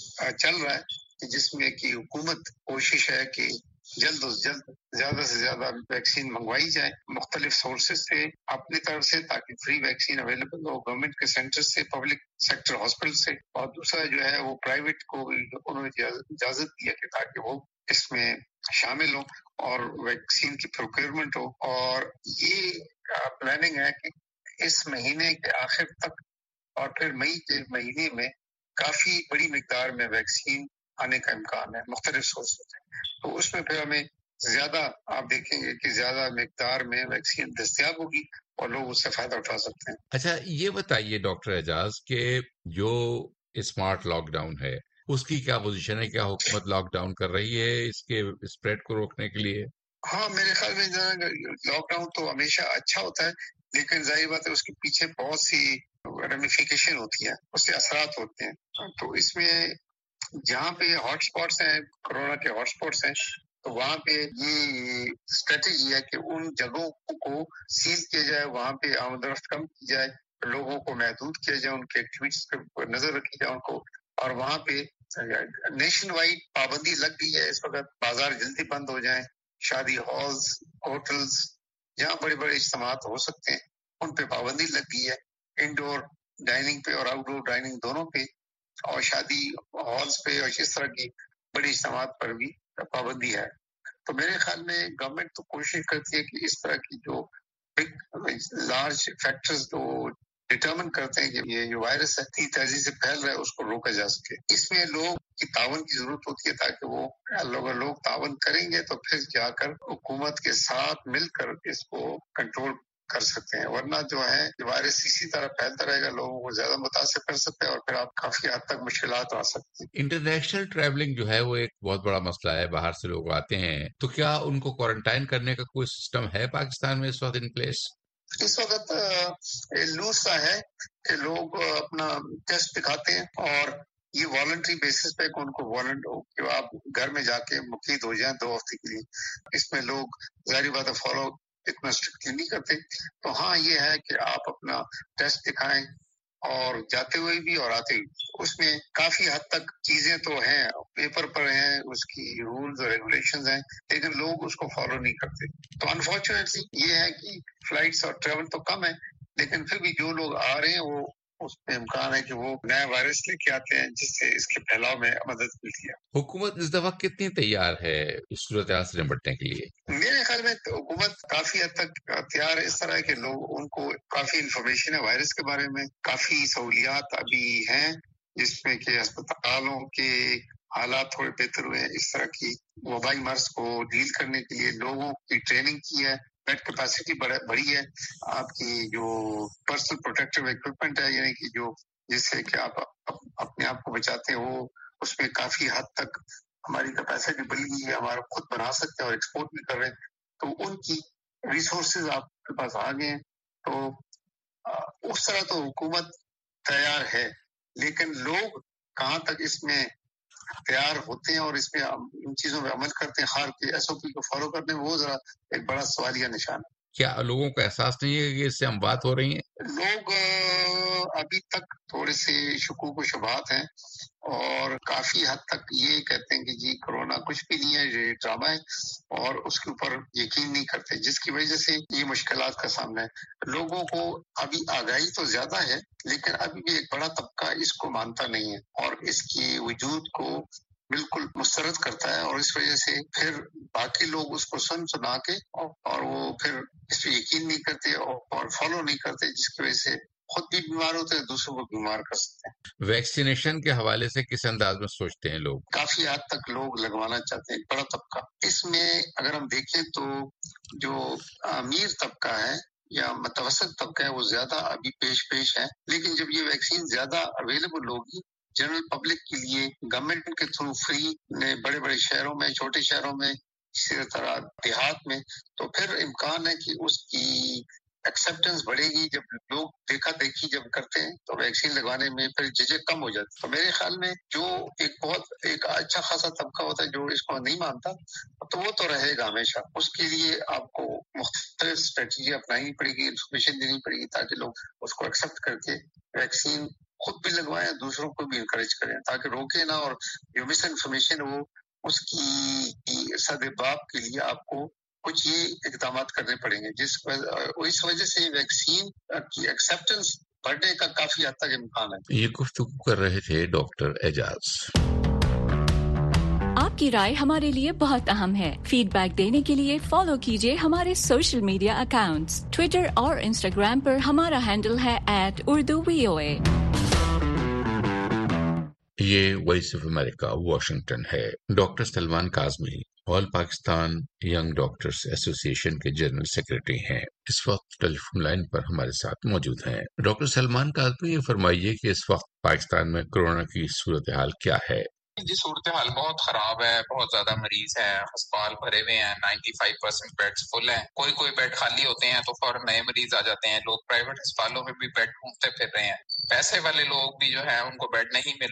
[SPEAKER 21] चल रहा है जिसमें कि हुकूमत कोशिश है कि जल्द से जल्द ज्यादा से ज्यादा वैक्सीन मंगवाई जाए मुख्तलिफ सोर्सेज से अपनी तरफ से, ताकि फ्री वैक्सीन अवेलेबल हो गवर्नमेंट के सेंटर से, पब्लिक सेक्टर हॉस्पिटल से, और दूसरा जो है वो प्राइवेट को उन्होंने इजाजत दी है कि ताकि वो इसमें शामिल हो और वैक्सीन की प्रोक्योरमेंट हो। और ये प्लानिंग है कि इस महीने के आखिर तक और फिर मई के महीने में काफी बड़ी मिकदार में वैक्सीन आने का इम्कान है मुख्तलिफ सोर्सेज से। तो उसमें फिर हमें ज्यादा आप देखेंगे कि ज्यादा मिकदार में वैक्सीन दस्तयाब होगी और लोग उससे फायदा उठा सकते हैं।
[SPEAKER 18] अच्छा, ये बताइए डॉक्टर एजाज के जो स्मार्ट लॉकडाउन है उसकी क्या पोजीशन है? क्या हुकूमत लॉकडाउन कर रही है इसके स्प्रेड को रोकने के लिए?
[SPEAKER 21] हाँ, मेरे ख्याल में लॉकडाउन तो हमेशा अच्छा होता है, लेकिन जाहिर बात है उसके पीछे बहुत सी रेमिफिकेशन होती है, उससे असरात होते हैं। तो इसमें जहाँ पे हॉटस्पॉट्स हैं, कोरोना के हॉटस्पॉट्स हैं, तो वहाँ पे ये स्ट्रेटेजी है कि उन जगहों को सील किया जाए, वहाँ पे आमदरफ्त कम की जाए, लोगों को महदूद किया जाए, उनके एक्टिविटीज पर नजर रखी जाए उनको। और वहाँ पे नेशन वाइड पाबंदी लग गई है इस वक्त, बाजार जल्दी बंद हो जाए, शादी हॉल्स, होटल्स, जहाँ बड़े बड़े इज्तिमात हो सकते हैं उन पे पाबंदी लग गई है। इंडोर डाइनिंग पे और आउटडोर डाइनिंग दोनों पे, और शादी हॉल्स पे और इस तरह की बड़ी इज्तिमात पर भी पाबंदी है। तो मेरे ख्याल में गवर्नमेंट तो कोशिश करती है कि इस तरह की जो बिग लार्ज फैक्टर्स जो डिटरमिन करते हैं कि ये जो वायरस है इतनी तेजी से फैल रहा है उसको रोका जा सके। इसमें लोग की तावन की जरूरत होती है ताकि वो लोग तावन करेंगे तो फिर जाकर हुकूमत के साथ मिलकर इसको कंट्रोल कर सकते हैं, वरना जो है वायरस इसी तरह फैलता रहेगा, लोगों को ज्यादा मुतासिर कर सकते हैं और फिर आप काफी हद तक मुश्किलात आ सकती है।
[SPEAKER 18] इंटरनेशनल ट्रैवलिंग जो है वो एक बहुत बड़ा मसला है, बाहर से लोग आते हैं, तो क्या उनको क्वारंटाइन करने का कोई सिस्टम है पाकिस्तान में इस वक्त इन प्लेस?
[SPEAKER 21] इस वक्त लूज सा है कि लोग अपना टेस्ट दिखाते हैं और ये वॉलंटरी बेसिस पे उनको आप घर में जाके मुफीद हो जाए 2 हफ्ते के लिए। इसमें लोग जारी बात है फॉलो इतना स्ट्रिक्टली नहीं करते। तो हाँ, ये है कि आप अपना टेस्ट दिखाएं और जाते हुए भी और आते हुए, उसमें काफी हद तक चीजें तो हैं, पेपर पर हैं, उसकी रूल्स और रेगुलेशंस हैं, लेकिन लोग उसको फॉलो नहीं करते। तो अनफॉर्चुनेटली ये है कि फ्लाइट्स और ट्रेवल तो कम है, लेकिन फिर भी जो लोग आ रहे हैं वो उसमें इम्कान है कि वो नया वायरस लेके आते हैं जिससे इसके फैलाव में मदद मिलती है।
[SPEAKER 18] हुकूमत इस दफा कितनी तैयार है इस सूरत हाल से निपटने के लिए?
[SPEAKER 21] मेरे ख्याल में तो हुकूमत काफी हद तक तैयार है। इस तरह है कि लोग उनको काफी इंफॉर्मेशन है वायरस के बारे में, काफी सहूलियात अभी हैं जिसमें कि अस्पतालों के हालात थोड़े बेहतर हुए हैं। इस तरह की वबाई मर्ज को डील करने के लिए लोगों की ट्रेनिंग की है, बेड कैपेसिटी बढ़ी है, आपकी जो पर्सनल प्रोटेक्टिव इक्विपमेंट है यानी कि जो जिससे कि आप अपने आप को बचाते हो, उसमें काफी हद तक हमारी कैपेसिटी बढ़ी हुई है, हमारा खुद बना सकते हैं और एक्सपोर्ट भी कर रहे हैं। तो उनकी रिसोर्सेज आपके पास आ गए हैं, तो उस तरह तो हुकूमत तैयार है, लेकिन लोग कहाँ तक इसमें तैयार होते हैं और इसमें इन चीजों में अमल करते हैं, हर के SOP को फॉलो करते हैं, वो जरा एक बड़ा सवालिया निशान है।
[SPEAKER 18] क्या लोगों को एहसास नहीं है कि इससे हम बात हो रही है?
[SPEAKER 21] लोग अभी तक थोड़े से शुकूक व शुबहात हैं और काफी हद तक ये कहते हैं कि जी कोरोना कुछ भी नहीं है, ये ड्रामा है, और उसके ऊपर यकीन नहीं करते, जिसकी वजह से ये मुश्किलात का सामना है। लोगों को अभी आगाही तो ज्यादा है, लेकिन अभी भी एक बड़ा तबका इसको मानता नहीं है और इसकी वजूद को बिल्कुल मुस्तरद करता है, और इस वजह से फिर बाकी लोग उसको सुना के और वो फिर इस पर यकीन नहीं करते और फॉलो नहीं करते, जिसकी वजह से खुद भी बीमार होते हैं, दूसरों को बीमार कर सकते हैं।
[SPEAKER 18] वैक्सीनेशन के हवाले से किस अंदाज में सोचते हैं लोग?
[SPEAKER 21] काफी हद तक लोग लगवाना चाहते हैं, बड़ा तबका। इसमें अगर हम देखें तो जो अमीर तबका है या मतवसत तबका है वो ज्यादा अभी पेश है, लेकिन जब ये वैक्सीन ज्यादा अवेलेबल होगी जनरल पब्लिक के लिए गवर्नमेंट के थ्रू फ्री बड़े बड़े शहरों में, छोटे शहरों में, इसी तरह देहात में, तो फिर इम्कान है कि उसकी एक्सेप्टेंस बढ़ेगी। जब लोग देखा देखी जब करते हैं तो वैक्सीन लगवाने में फिर झिझक कम हो जाती है। तो मेरे ख्याल में जो एक अच्छा खासा तबका होता है जो इसको नहीं मानता, तो वो तो रहेगा हमेशा। उसके लिए आपको मुख्तलिफ स्ट्रेटजी अपनानी पड़ेगी, इन्फॉर्मेशन देनी पड़ेगी ताकि लोग उसको एक्सेप्ट करके वैक्सीन खुद भी लगवाएं, दूसरों को भी इनकरेज करें ताकि रोके ना, और जो मिस इन्फॉर्मेशन हो उसकी सदबाब के लिए आपको कुछ ये इकदाम करने पड़ेंगे, इस वजह से वैक्सीन की एक्सेप्टेंस बढ़ने का काफी हद तक इम्कान है।
[SPEAKER 18] ये गुफ्तगू कर रहे थे डॉक्टर एजाज।
[SPEAKER 2] आपकी राय हमारे लिए बहुत अहम है। फीडबैक देने के लिए फॉलो कीजिए हमारे सोशल मीडिया अकाउंट्स। ट्विटर और इंस्टाग्राम पर हमारा हैंडल है @UrduVOA।
[SPEAKER 18] ये वॉइस ऑफ अमेरिका वाशिंगटन है। Doctor Salman Kazmi all Pakistan young doctors association के जनरल सेक्रेटरी हैं। इस वक्त टेलीफोन लाइन पर हमारे साथ मौजूद हैं। डॉक्टर सलमान काज़मी, ये फरमाइए कि इस वक्त पाकिस्तान में कोरोना की सूरत हाल क्या है?
[SPEAKER 22] जी, सूरत हाल बहुत खराब है, बहुत ज्यादा मरीज हैं, अस्पताल भरे हुए हैं, 95% बेड्स फुल हैं। कोई बेड खाली होते हैं तो फौरन नए मरीज आ जाते हैं। लोग प्राइवेट अस्पतालों में भी बेड ढूंढते फिर रहे हैं। पैसे वाले लोग भी जो है उनको बेड नहीं मिल रहे,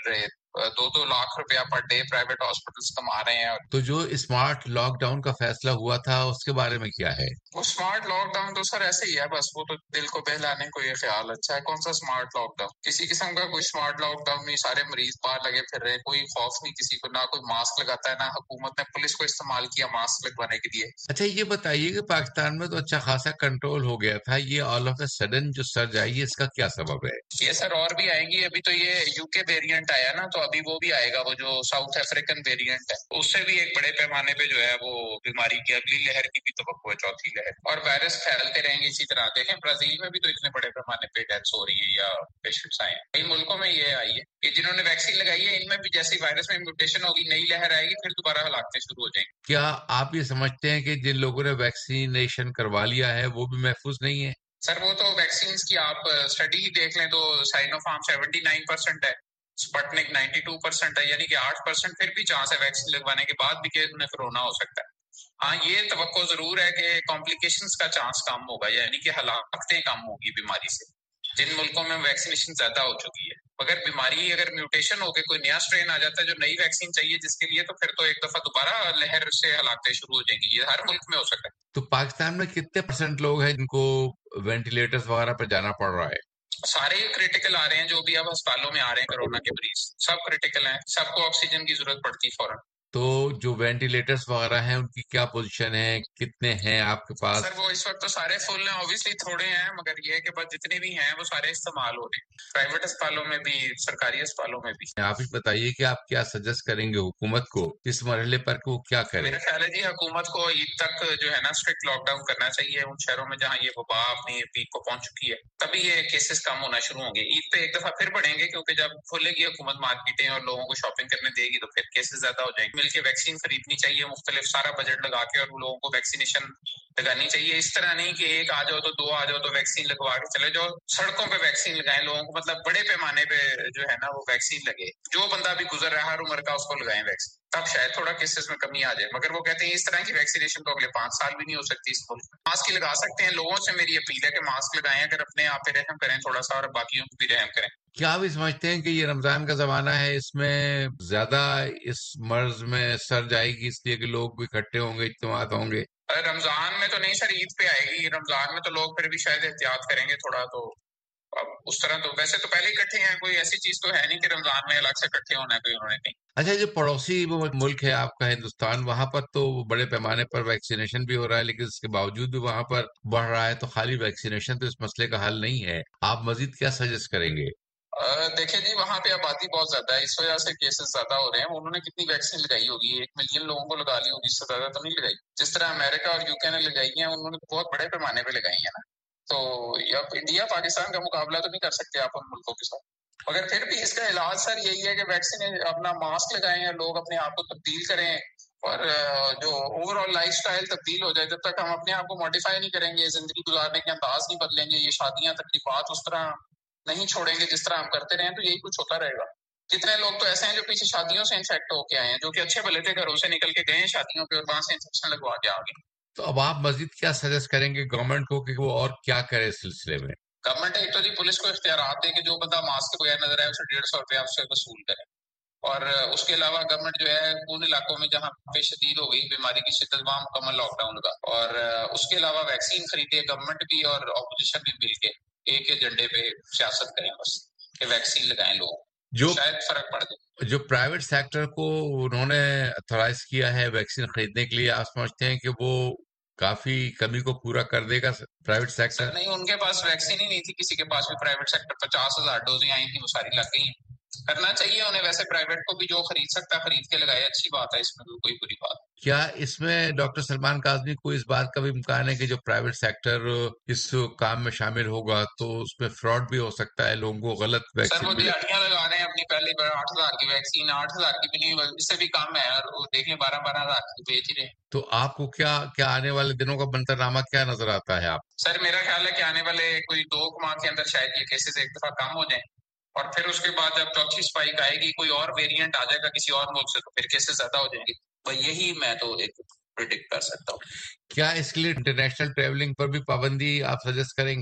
[SPEAKER 22] 2-2 लाख रुपया पर डे प्राइवेट हॉस्पिटल्स कमा रहे हैं।
[SPEAKER 17] तो जो स्मार्ट लॉकडाउन का फैसला हुआ था उसके बारे में क्या है?
[SPEAKER 22] वो स्मार्ट लॉकडाउन तो सर ऐसे ही है, बस वो तो दिल को बहलाने को ये ख्याल अच्छा है। कौन सा स्मार्ट लॉकडाउन? किसी किस्म का कोई स्मार्ट लॉकडाउन नहीं। सारे मरीज बाहर लगे फिर रहे, कोई खौफ नहीं किसी को, ना कोई मास्क लगाता है, ना हुकूमत ने पुलिस को इस्तेमाल किया मास्क लगवाने के लिए।
[SPEAKER 17] अच्छा ये बताइए कि पाकिस्तान में तो अच्छा खासा कंट्रोल हो गया था, ये ऑल ऑफ ए सडन जो सर्ज आई है इसका क्या सबब है?
[SPEAKER 22] ये सर और भी आएंगी। अभी तो ये यूके वेरिएंट आया ना, तो अभी वो भी आएगा, वो जो साउथ अफ्रीकन वेरिएंट है, उससे भी एक बड़े पैमाने पे जो है वो बीमारी की अगली लहर की भी तवक्को है, चौथी लहर। और वायरस फैलते रहेंगे इसी तरह। देखें ब्राजील में भी तो इतने बड़े पैमाने पे डेथ्स हो रही है या पेशेंट्स आए हैं। कई मुल्कों में ये आई है कि जिन्होंने वैक्सीन लगाई है इनमें भी जैसे वायरस में म्यूटेशन होगी, नई लहर आएगी, फिर दोबारा हलाकतें शुरू हो जाएंगी।
[SPEAKER 17] क्या आप ये समझते हैं कि जिन लोगों ने वैक्सीनेशन करवा लिया है वो भी महफूज नहीं है?
[SPEAKER 22] सर वो तो वैक्सीन की आप स्टडी ही देख लें तो साइनोफार्म 79% है, स्पुतनिक 92% है, यानी कि 8% फिर भी चांस है वैक्सीन लगवाने के बाद भी कि उन्हें कोरोना हो सकता है। हाँ ये तवक्को जरूर है कि कॉम्प्लिकेशंस का चांस कम होगा, यानी कि हलाकतें कम होगी बीमारी से, जिन मुल्कों में वैक्सीनेशन ज्यादा हो चुकी है। अगर बीमारी अगर म्यूटेशन होकर कोई नया स्ट्रेन आ जाता है जो नई वैक्सीन चाहिए जिसके लिए, तो फिर तो एक दफा दोबारा लहर से हलाकतें शुरू हो जाएंगी। ये हर मुल्क में हो सकता है।
[SPEAKER 17] तो पाकिस्तान में कितने % लोग हैं जिनको वेंटिलेटर्स वगैरह पर जाना पड़ रहा है?
[SPEAKER 22] सारे क्रिटिकल आ रहे हैं, जो भी अब अस्पतालों में आ रहे हैं कोरोना के मरीज सब क्रिटिकल हैं, सबको ऑक्सीजन की जरूरत पड़ती है फौरन।
[SPEAKER 17] तो जो वेंटिलेटर्स वगैरह हैं उनकी क्या पोजीशन है, कितने हैं आपके पास?
[SPEAKER 22] सर वो इस वक्त तो सारे फुल हैं, ऑब्वियसली थोड़े हैं, मगर ये है कि बस जितने भी हैं वो सारे इस्तेमाल हो रहे हैं, प्राइवेट अस्पतालों में भी सरकारी अस्पतालों में भी।
[SPEAKER 17] आप ही बताइए कि आप क्या सजेस्ट करेंगे हुकूमत को इस मरहले पर कि वो क्या करे?
[SPEAKER 22] मेरा ख्याल है जी हुकूमत को ईद तक जो है ना स्ट्रिक्ट लॉकडाउन करना चाहिए उन शहरों में जहाँ ये वबा अपनी पीक को पहुंच चुकी है, तभी ये केसेस कम होना शुरू होंगे। ईद पे एक दफा फिर बढ़ेंगे क्योंकि जब खुलेगी हुकूमत मार्केटें और लोगों को शॉपिंग करने देगी तो फिर केसेस ज्यादा हो जाएंगे। मिलकर वैक्सीन खरीदनी चाहिए, मुख्तलिफ सारा बजट लगा के, और लोगों को वैक्सीनेशन लगानी चाहिए। इस तरह नहीं कि एक आ जाओ तो दो आ जाओ तो वैक्सीन लगवा के चले जाओ। सड़कों पे वैक्सीन लगाएं लोगों को, मतलब बड़े पैमाने पे जो है ना वो वैक्सीन लगे। जो बंदा भी गुजर रहा है हर उम्र का उसको लगाएं वैक्सीन, तब शायद थोड़ा केसेस में कमी आ जाए। मगर वो कहते हैं इस तरह की वैक्सीनेशन तो अगले 5 साल भी नहीं हो सकती इस मुल्क में। मास्क ही लगा सकते हैं। लोगों से मेरी अपील है कि मास्क लगाएं, अगर अपने आप पे रहम करें थोड़ा सा और बाकियों को भी रहम करें।
[SPEAKER 17] क्या आप समझते हैं कि ये रमजान का जमाना है, इसमें ज्यादा इस मर्ज में सर्ज आएगी इसलिए कि लोग भी इकट्ठे होंगे, इज्तिमात होंगे?
[SPEAKER 22] रमजान में तो नहीं सर, ईद पे आएगी। रमजान में तो लोग फिर भी शायद एहतियात करेंगे थोड़ा, तो अब उस तरह तो वैसे तो पहले इकट्ठे हैं, कोई ऐसी चीज तो है नहीं कि रमजान में अलग से इकट्ठे होना है कोई उन्होंने नहीं।
[SPEAKER 17] अच्छा जो पड़ोसी मुल्क है आपका हिंदुस्तान, वहां पर तो बड़े पैमाने पर वैक्सीनेशन भी हो रहा है, लेकिन इसके बावजूद भी वहां पर बढ़ रहा है। तो खाली वैक्सीनेशन तो इस मसले का हल नहीं है। आप मजीद क्या सजेस्ट करेंगे?
[SPEAKER 22] देखिए जी वहां पे आबादी बहुत ज्यादा है, इस वजह से केसेस ज्यादा हो रहे हैं। उन्होंने कितनी वैक्सीन लगाई होगी? 1 मिलियन लोगों को लगा ली होगी, इससे ज्यादा तो नहीं लगाई। जिस तरह अमेरिका और यूके ने लगाई है उन्होंने बहुत बड़े पैमाने पे लगाई है ना। तो अब इंडिया पाकिस्तान का मुकाबला तो नहीं कर सकते आप उन मुल्कों के साथ, मगर फिर भी इसका इलाज सर यही है कि वैक्सीन अपना मास्क लगाएं, लोग अपने आप को तब्दील करें, और जो ओवरऑल लाइफस्टाइल तब्दील हो जाए। जब तक हम अपने आप को मॉडिफाई नहीं करेंगे, जिंदगी गुजारने के अंदाज नहीं बदलेंगे, ये शादियां तकलीफात उस तरह नहीं छोड़ेंगे जिस तरह हम करते रहे, तो यही कुछ होता रहेगा। कितने लोग तो ऐसे हैं जो पीछे शादियों से इन्फेक्ट होके आए हैं, जो कि अच्छे भले थे, घरों से निकल के गए शादियों पे और वहां से इन्फेक्शन लगवा के आ गए।
[SPEAKER 17] तो अब आप मजीद क्या सजेस्ट करेंगे गवर्नमेंट को कि वो और क्या करे इस सिलसिले में?
[SPEAKER 22] गवर्नमेंट एक तो जी पुलिस को इख्तियारात दे कि जो बंदा मास्क के बगैर नजर आए उसे 150 रुपया आपसे वसूल करे। और उसके अलावा गवर्नमेंट जो है उन इलाकों में जहाँ पे शदीद हो गई बीमारी की शिद्दत वहां मुकम्मल लॉकडाउन लगा। और उसके अलावा वैक्सीन खरीदे गवर्नमेंट भी और ऑपोजिशन भी मिलके एक एजेंडे पे सियासत करें, बस कि वैक्सीन लगाएं लोग, जो शायद फर्क पड़ जाए।
[SPEAKER 17] जो प्राइवेट सेक्टर को उन्होंने अथॉराइज किया है वैक्सीन खरीदने के लिए, आप समझते हैं कि वो काफी कमी को पूरा कर देगा प्राइवेट सेक्टर?
[SPEAKER 22] नहीं, उनके पास वैक्सीन ही नहीं थी किसी के पास भी। प्राइवेट सेक्टर 50,000 डोजें आई थी, वो सारी लग गई। करना चाहिए उन्हें वैसे, प्राइवेट को भी जो खरीद सकता खरीद के लगाए, अच्छी बात है, इसमें कोई बुरी बात।
[SPEAKER 17] क्या इसमें डॉक्टर सलमान काज़मी को इस बात का भी इम्कान है कि जो प्राइवेट सेक्टर इस काम में शामिल होगा तो उसमें फ्रॉड भी हो सकता है, लोगों को गलत वैक्सीन?
[SPEAKER 22] सर वो दिहाड़ियां लगा रहे हैं अपनी, पहली बार 8,000 की वैक्सीन, 8,000 की भी नहीं, इससे भी कम है, और वो देख लें 12,000 की बेच ही रहे।
[SPEAKER 17] तो आपको क्या आने वाले दिनों का मंजरनामा क्या नजर आता है आप?
[SPEAKER 22] सर मेरा ख्याल है कि आने वाले कोई 2 माह के अंदर शायद ये केसेस एक दफा कम हो जाए, और फिर उसके बाद जब चौथी स्पाइक आएगी, कोई और वेरिएंट आ जाएगा किसी और मुल्क से, तो फिर केसेस ज्यादा हो जाएंगे। तो यही मैं तो एक प्रिडिक्ट कर सकता हूँ।
[SPEAKER 17] क्या इसके लिए इंटरनेशनल ट्रेवलिंग पर भी पाबंदी आप सजेस्ट करेंगे?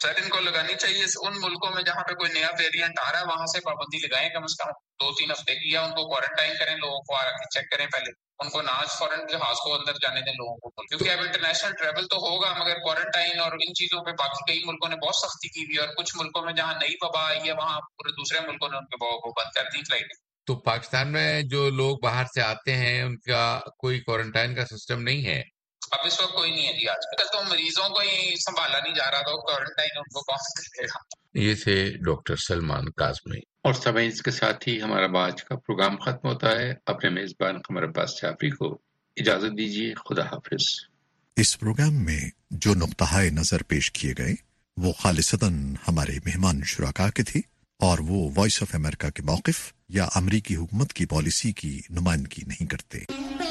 [SPEAKER 19] सर इनको लगानी चाहिए उन मुल्कों में जहाँ पे कोई नया वेरिएंट आ रहा है, वहां से पाबंदी लगाएं कम से कम 2-3 हफ्ते की, या उनको क्वारंटाइन करें, लोगों को आके चेक करें पहले, उनको ना फौरन जहाज को अंदर जाने दें लोगों को, क्योंकि अब इंटरनेशनल ट्रैवल तो होगा मगर क्वारंटाइन और इन चीजों पे बाकी कई मुल्कों ने बहुत सख्ती की हुई है, और कुछ मुल्कों में जहाँ नई वबा आई है वहाँ पूरे दूसरे मुल्कों ने उनके वबा को बंद कर दी फ्लाइट।
[SPEAKER 17] तो पाकिस्तान में जो लोग बाहर से आते हैं उनका कोई क्वारंटाइन का सिस्टम नहीं है?
[SPEAKER 19] अब इस वक्त कोई नहीं है जी, आजकल तो मरीजों को ही संभाला नहीं जा रहा, तो क्वारंटाइन उनको कौन करेगा।
[SPEAKER 18] ये थे डॉक्टर सलमान काज़मी। और समय इसके साथ ही हमारा आज का प्रोग्राम खत्म होता है। अपने मेजबान कमर अब्बास जाफरी को इजाजत दीजिए। खुदा हाफिज।
[SPEAKER 1] इस प्रोग्राम में जो नुक्ताए नजर पेश किए गए वो खालिसतन हमारे मेहमान शुराका के थे और वो वॉइस ऑफ अमेरिका के मौक़िफ़ या अमरीकी हुकूमत की पॉलिसी की नुमाइंदगी नहीं करते।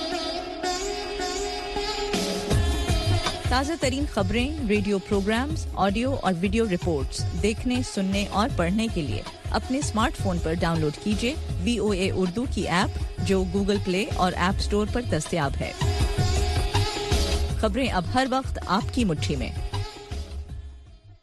[SPEAKER 2] ताज़ा तरीन खबरें, रेडियो प्रोग्राम्स, ऑडियो और वीडियो रिपोर्ट्स देखने, सुनने और पढ़ने के लिए अपने स्मार्टफोन पर डाउनलोड कीजिए VOA उर्दू की ऐप जो गूगल प्ले और ऐप स्टोर पर दस्तयाब है। खबरें अब हर वक्त आपकी मुट्ठी में।